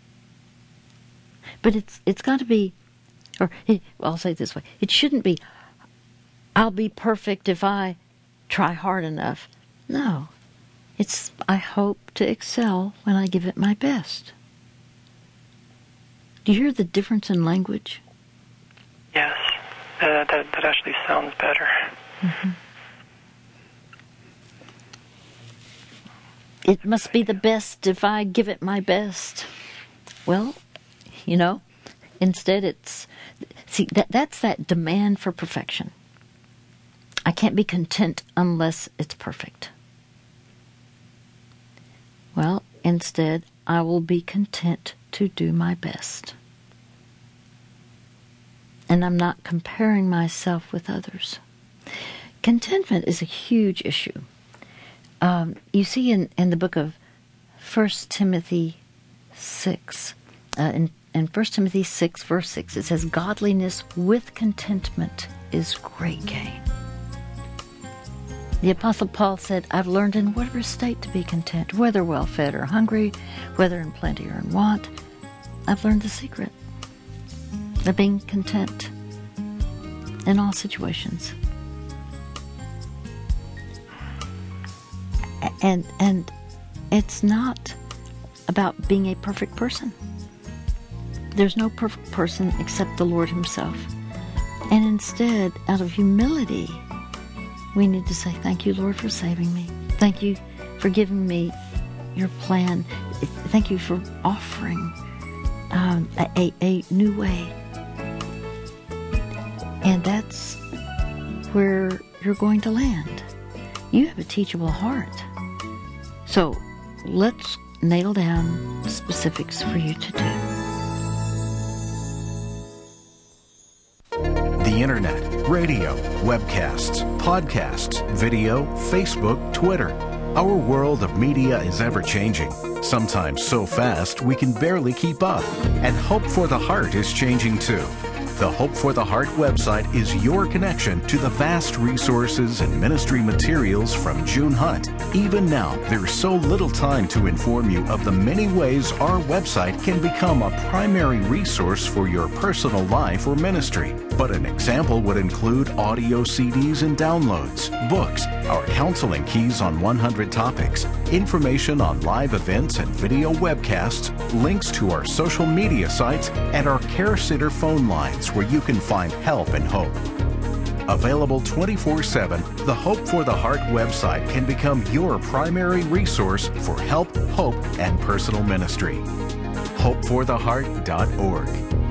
But it's it's got to be, or well, I'll say it this way: it shouldn't be, I'll be perfect if I try hard enough. No, it's I hope to excel when I give it my best. Do you hear the difference in language? Yes, uh, that that actually sounds better. Mm-hmm. It must be the best if I give it my best. Well, you know, instead it's, see, that that's that demand for perfection. I can't be content unless it's perfect. Well, instead, I will be content to do my best. And I'm not comparing myself with others. Contentment is a huge issue. Um, you see in, in the book of First Timothy six, uh, in, in First Timothy six, verse six, it says, "Godliness with contentment is great gain." The Apostle Paul said, "I've learned in whatever state to be content, whether well-fed or hungry, whether in plenty or in want. I've learned the secret of being content in all situations." And and it's not about being a perfect person. There's no perfect person except the Lord Himself. And instead, out of humility, we need to say, "Thank you, Lord, for saving me. Thank you for giving me your plan. Thank you for offering um, a, a, a new way." And that's where you're going to land. You have a teachable heart. So let's nail down specifics for you to do. The Internet, radio, webcasts, podcasts, video, Facebook, Twitter. Our world of media is ever-changing, sometimes so fast we can barely keep up. And Hope for the Heart is changing too. The Hope for the Heart website is your connection to the vast resources and ministry materials from June Hunt. Even now, there's so little time to inform you of the many ways our website can become a primary resource for your personal life or ministry. But an example would include audio C Ds and downloads, books, our counseling keys on one hundred topics, information on live events and video webcasts, links to our social media sites, and our Care Sitter phone lines where you can find help and hope. Available twenty-four seven, the Hope for the Heart website can become your primary resource for help, hope, and personal ministry. hope for the heart dot org.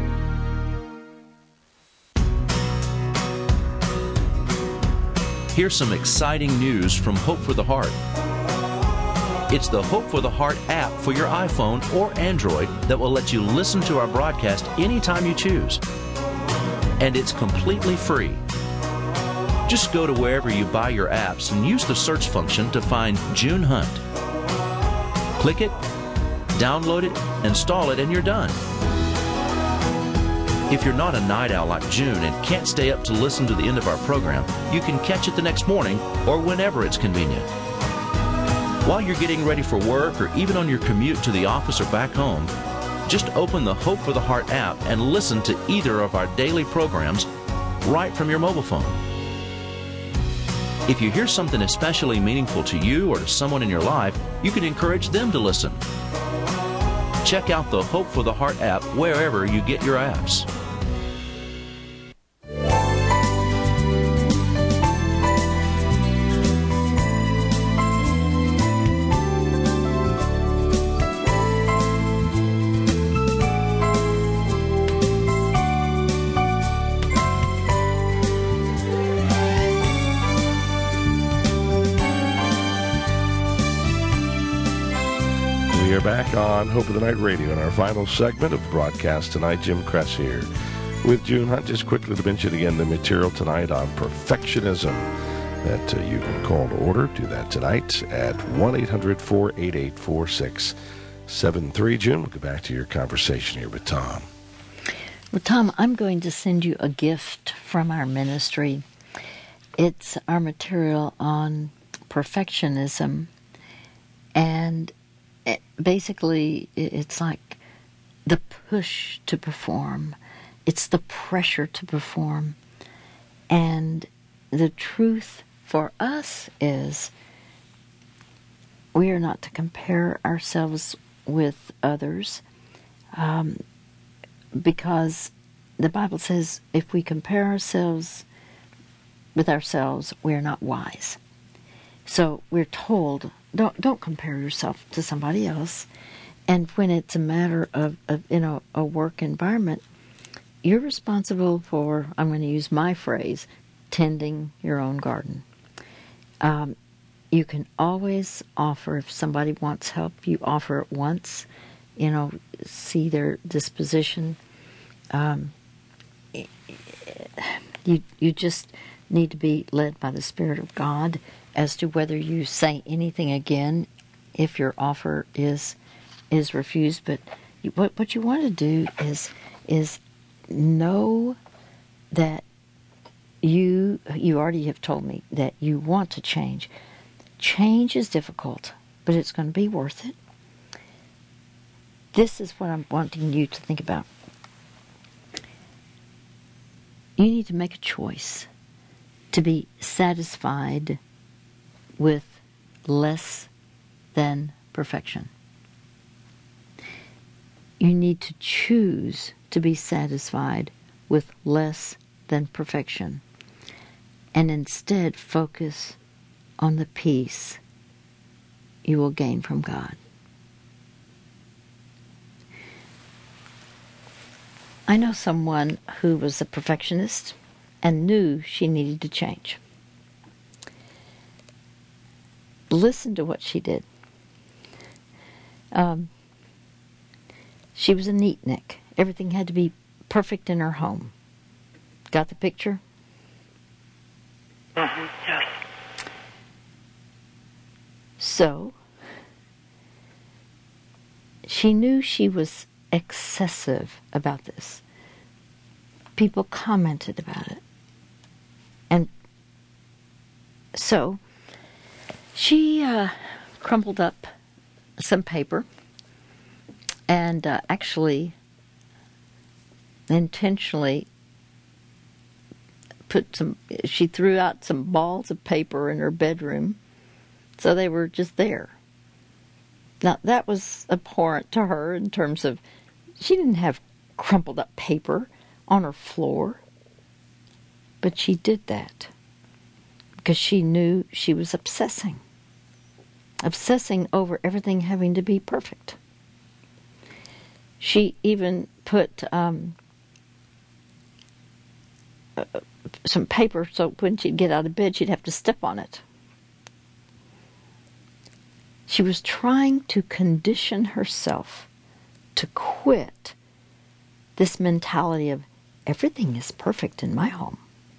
Here's some exciting news from Hope for the Heart. It's the Hope for the Heart app for your iPhone or Android that will let you listen to our broadcast anytime you choose. And it's completely free. Just go to wherever you buy your apps and use the search function to find June Hunt. Click it, download it, install it, and you're done. If you're not a night owl like June and can't stay up to listen to the end of our program, you can catch it the next morning or whenever it's convenient. While you're getting ready for work or even on your commute to the office or back home, just open the Hope for the Heart app and listen to either of our daily programs right from your mobile phone. If you hear something especially meaningful to you or to someone in your life, you can encourage them to listen. Check out the Hope for the Heart app wherever you get your apps. We are back on Hope of the Night Radio in our final segment of the broadcast tonight. Jim Kress here with June Hunt. Just quickly to mention again the material tonight on perfectionism that uh, you can call to order. Do that tonight at one eight hundred four eight eight four six seven three. June, we'll get back to your conversation here with Tom. Well, Tom, I'm going to send you a gift from our ministry. It's our material on perfectionism, and it, basically it's like the push to perform. It's the pressure to perform. And the truth for us is we are not to compare ourselves with others, um, because the Bible says if we compare ourselves with ourselves, we are not wise. So we're told, don't don't compare yourself to somebody else. And when it's a matter of, of in a, a work environment, you're responsible for, I'm going to use my phrase, tending your own garden. Um, you can always offer, if somebody wants help, you offer it once, you know, see their disposition. Um, you you just need to be led by the Spirit of God as to whether you say anything again if your offer is is refused. But you, what what you want to do is is know that you you already have told me that you want to change. Change is difficult, but it's going to be worth it. This is what I'm wanting you to think about. You need to make a choice to be satisfied with less than perfection. You need to choose to be satisfied with less than perfection, and instead focus on the peace you will gain from God. I know someone who was a perfectionist and knew she needed to change. Listen to what she did. Um, she was a neatnik. Everything had to be perfect in her home. Got the picture? Mm-hmm. Yes. So, she knew she was excessive about this. People commented about it. And so, she uh, crumpled up some paper and uh, actually intentionally put some, she threw out some balls of paper in her bedroom, so they were just there. Now, that was abhorrent to her in terms of, she didn't have crumpled up paper on her floor, but she did that because she knew she was obsessing. Obsessing over everything having to be perfect. She even put um, uh, some paper so when she'd get out of bed, she'd have to step on it. She was trying to condition herself to quit this mentality of everything is perfect in my home.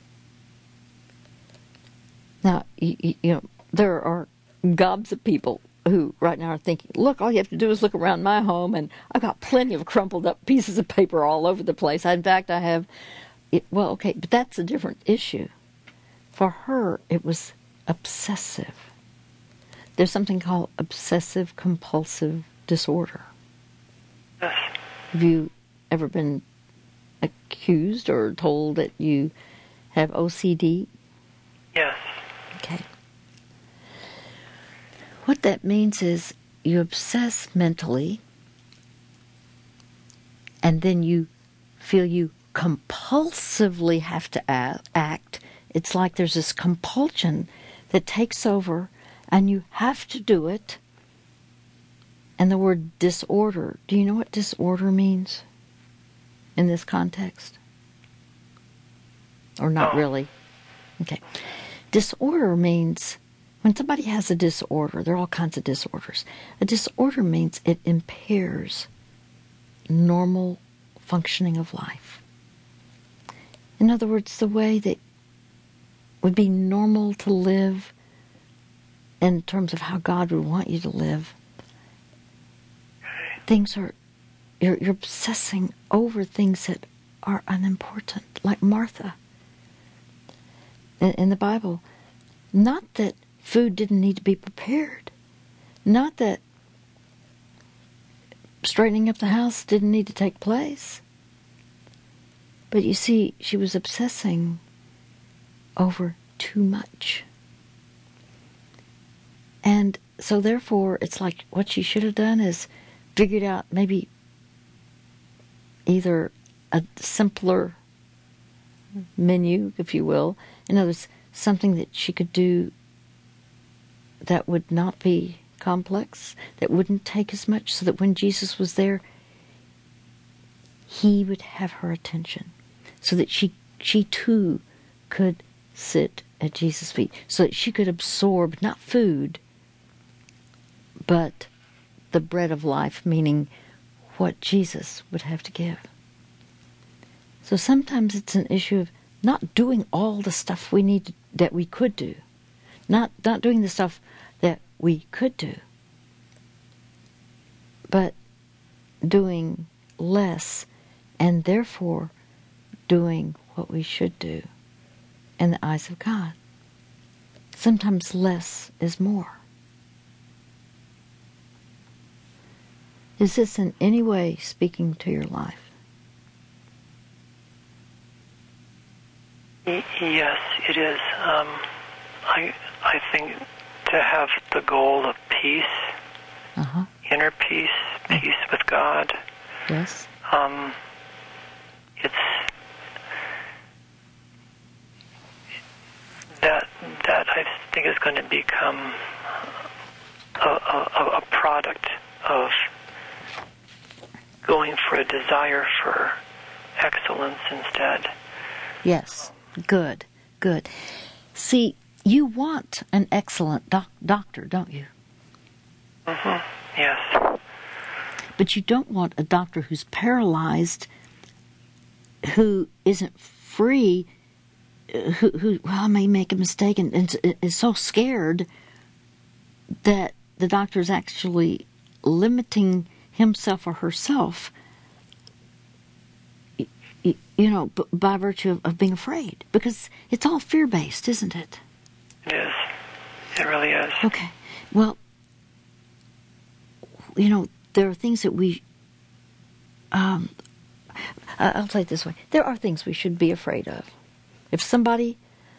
Now, you, you know, there are gobs of people who right now are thinking, look, all you have to do is look around my home, and I've got plenty of crumpled up pieces of paper all over the place. In fact, I have, it, well, okay, but that's a different issue. For her, it was obsessive. There's something called obsessive-compulsive disorder. Yes. Have you ever been accused or told that you have O C D? Yes. Okay. What that means is you obsess mentally, and then you feel you compulsively have to act. It's like there's this compulsion that takes over, and you have to do it. And the word disorder, do you know what disorder means in this context? Or not No. really? Okay. Disorder means When somebody has a disorder, there are all kinds of disorders. A disorder means it impairs normal functioning of life. In other words, the way that would be normal to live in terms of how God would want you to live, things are, you're, you're obsessing over things that are unimportant, like Martha. In, in the Bible, not that food didn't need to be prepared, not that straightening up the house didn't need to take place, but you see, she was obsessing over too much. And so therefore, it's like what she should have done is figured out maybe either a simpler menu, if you will. In other words, something that she could do that would not be complex, that wouldn't take as much, so that when Jesus was there, he would have her attention, so that she she too could sit at Jesus' feet, so that she could absorb not food, but the bread of life, meaning what Jesus would have to give. So sometimes it's an issue of not doing all the stuff we need to, that we could do, not not doing the stuff that we could do, but doing less, and therefore doing what we should do in the eyes of God. Sometimes less is more. Is this in any way speaking to your life? Yes, it is. Um, I I think to have the goal of peace, uh-huh. inner peace, peace uh-huh. with God. Yes. Um, it's that that I think is going to become a, a, a product of going for a desire for excellence instead. Yes. Good, good. See, you want an excellent doc- doctor, don't you? Mm-hmm. Yes. But you don't want a doctor who's paralyzed, who isn't free, who, who well, may make a mistake and, and is so scared that the doctor is actually limiting himself or herself, you know, by virtue of, of being afraid. Because it's all fear-based, isn't it? It is. It really is. Okay. Well, you know, there are things that we... Um, I'll say it this way. There are things we should be afraid of. If somebody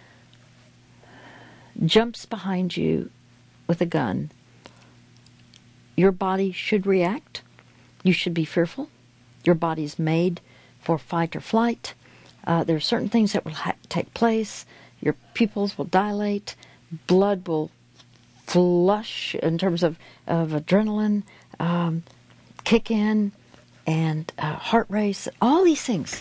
jumps behind you with a gun, your body should react. You should be fearful. Your body's made for fight or flight. Uh, there are certain things that will ha- take place. Your pupils will dilate. Blood will flush in terms of, of adrenaline, um, kick in, and uh, heart race. All these things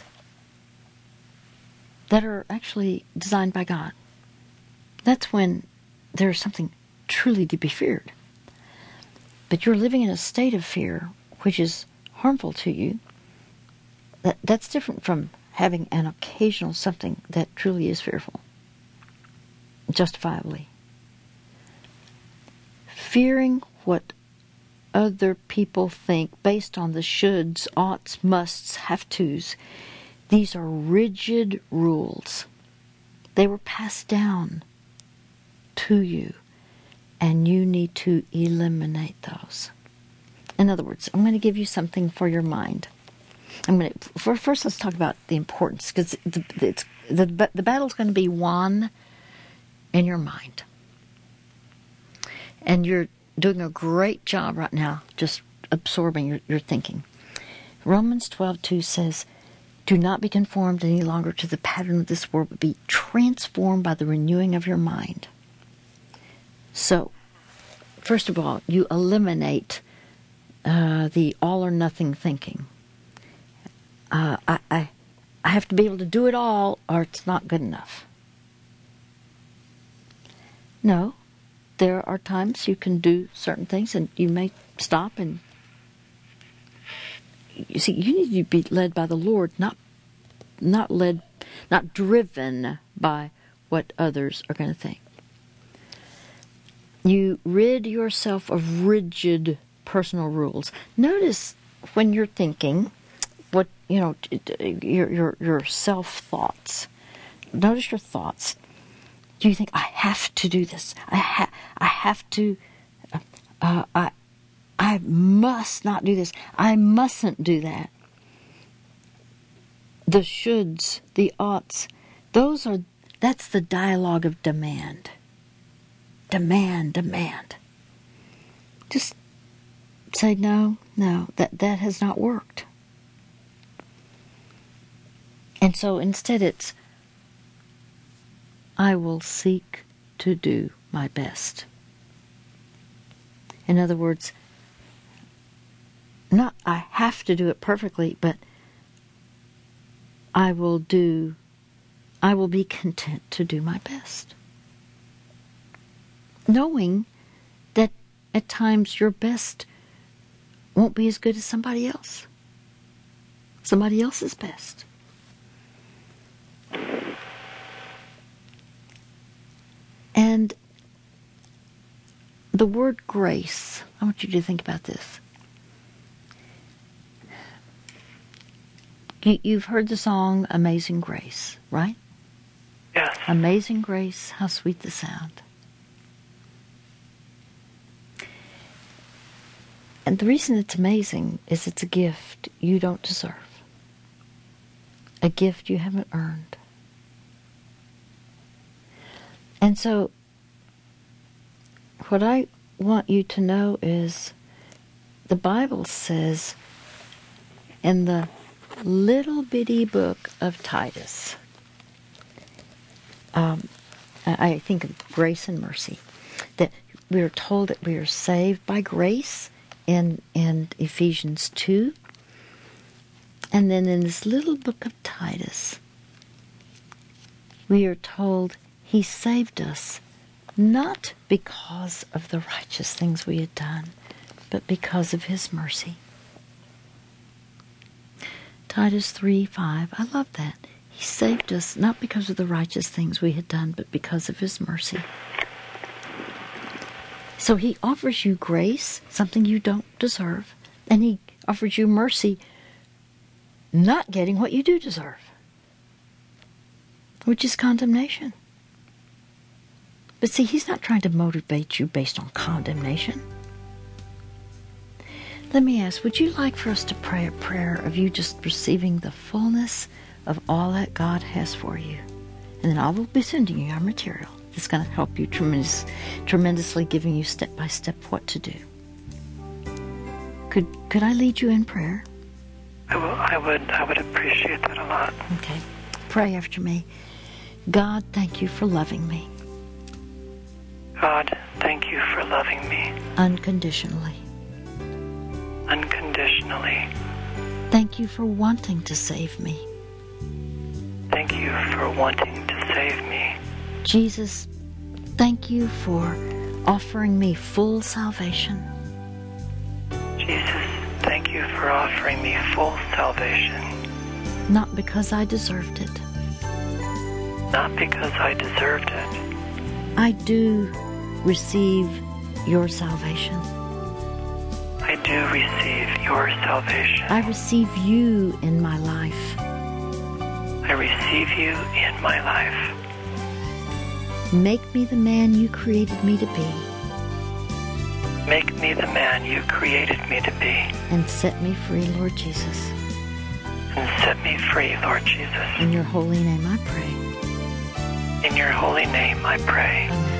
that are actually designed by God. That's when there's something truly to be feared. But you're living in a state of fear which is harmful to you. That that's different from having an occasional something that truly is fearful, justifiably. Fearing what other people think based on the shoulds, oughts, musts, have-tos. These are rigid rules. They were passed down to you, and you need to eliminate those. In other words, I'm going to give you something for your mind. I'm going to, for, first, let's talk about the importance, because the, it's, the, the battle's going to be won in your mind. And you're doing a great job right now just absorbing your, your thinking. Romans twelve two says, "Do not be conformed any longer to the pattern of this world, but be transformed by the renewing of your mind." So, first of all, you eliminate uh, the all-or-nothing thinking. Uh, I, I, I have to be able to do it all, or it's not good enough. No, there are times you can do certain things and you may stop and you see, you need to be led by the Lord, not not led, not driven by what others are going to think. You rid yourself of rigid personal rules. Notice when you're thinking, what you know, your your your self thoughts. Notice your thoughts. Do you think I have to do this? I ha- I have to. Uh, I. I must not do this. I mustn't do that. The shoulds, the oughts, those are, that's the dialogue of demand. Demand, demand. Just say, no, no, that, that has not worked. And so instead it's, I will seek to do my best. In other words, not I have to do it perfectly, but I will do, I will be content to do my best. Knowing that at times your best won't be as good as somebody else. Somebody else's best. And the word grace, I want you to think about this. You've heard the song Amazing Grace, right? Yes. Amazing Grace, how sweet the sound. And the reason it's amazing is it's a gift you don't deserve. A gift you haven't earned. And so, what I want you to know is the Bible says in the little bitty book of Titus, um, I think of grace and mercy, that we are told that we are saved by grace in, in Ephesians two. And then in this little book of Titus, we are told He saved us not because of the righteous things we had done, but because of His mercy. Titus three five, I love that. He saved us not because of the righteous things we had done, but because of His mercy. So He offers you grace, something you don't deserve, and He offers you mercy, not getting what you do deserve, which is condemnation. But see, He's not trying to motivate you based on condemnation. Let me ask, would you like for us to pray a prayer of you just receiving the fullness of all that God has for you? And then I will be sending you our material that's going to help you tremendous, tremendously, giving you step by step what to do. Could could I lead you in prayer? I, will, I would I would appreciate that a lot. Okay. Pray after me. God, thank you for loving me. God, thank you for loving me. Unconditionally. Unconditionally. Thank you for wanting to save me. Thank you for wanting to save me. Jesus, thank you for offering me full salvation. Jesus, thank you for offering me full salvation. Not because I deserved it. Not because I deserved it. I do receive your salvation. I do receive your salvation. I receive you in my life. I receive you in my life. Make me the man you created me to be. Make me the man you created me to be. And set me free, Lord Jesus. And set me free, Lord Jesus. In your holy name I pray. In your holy name I pray. Amen.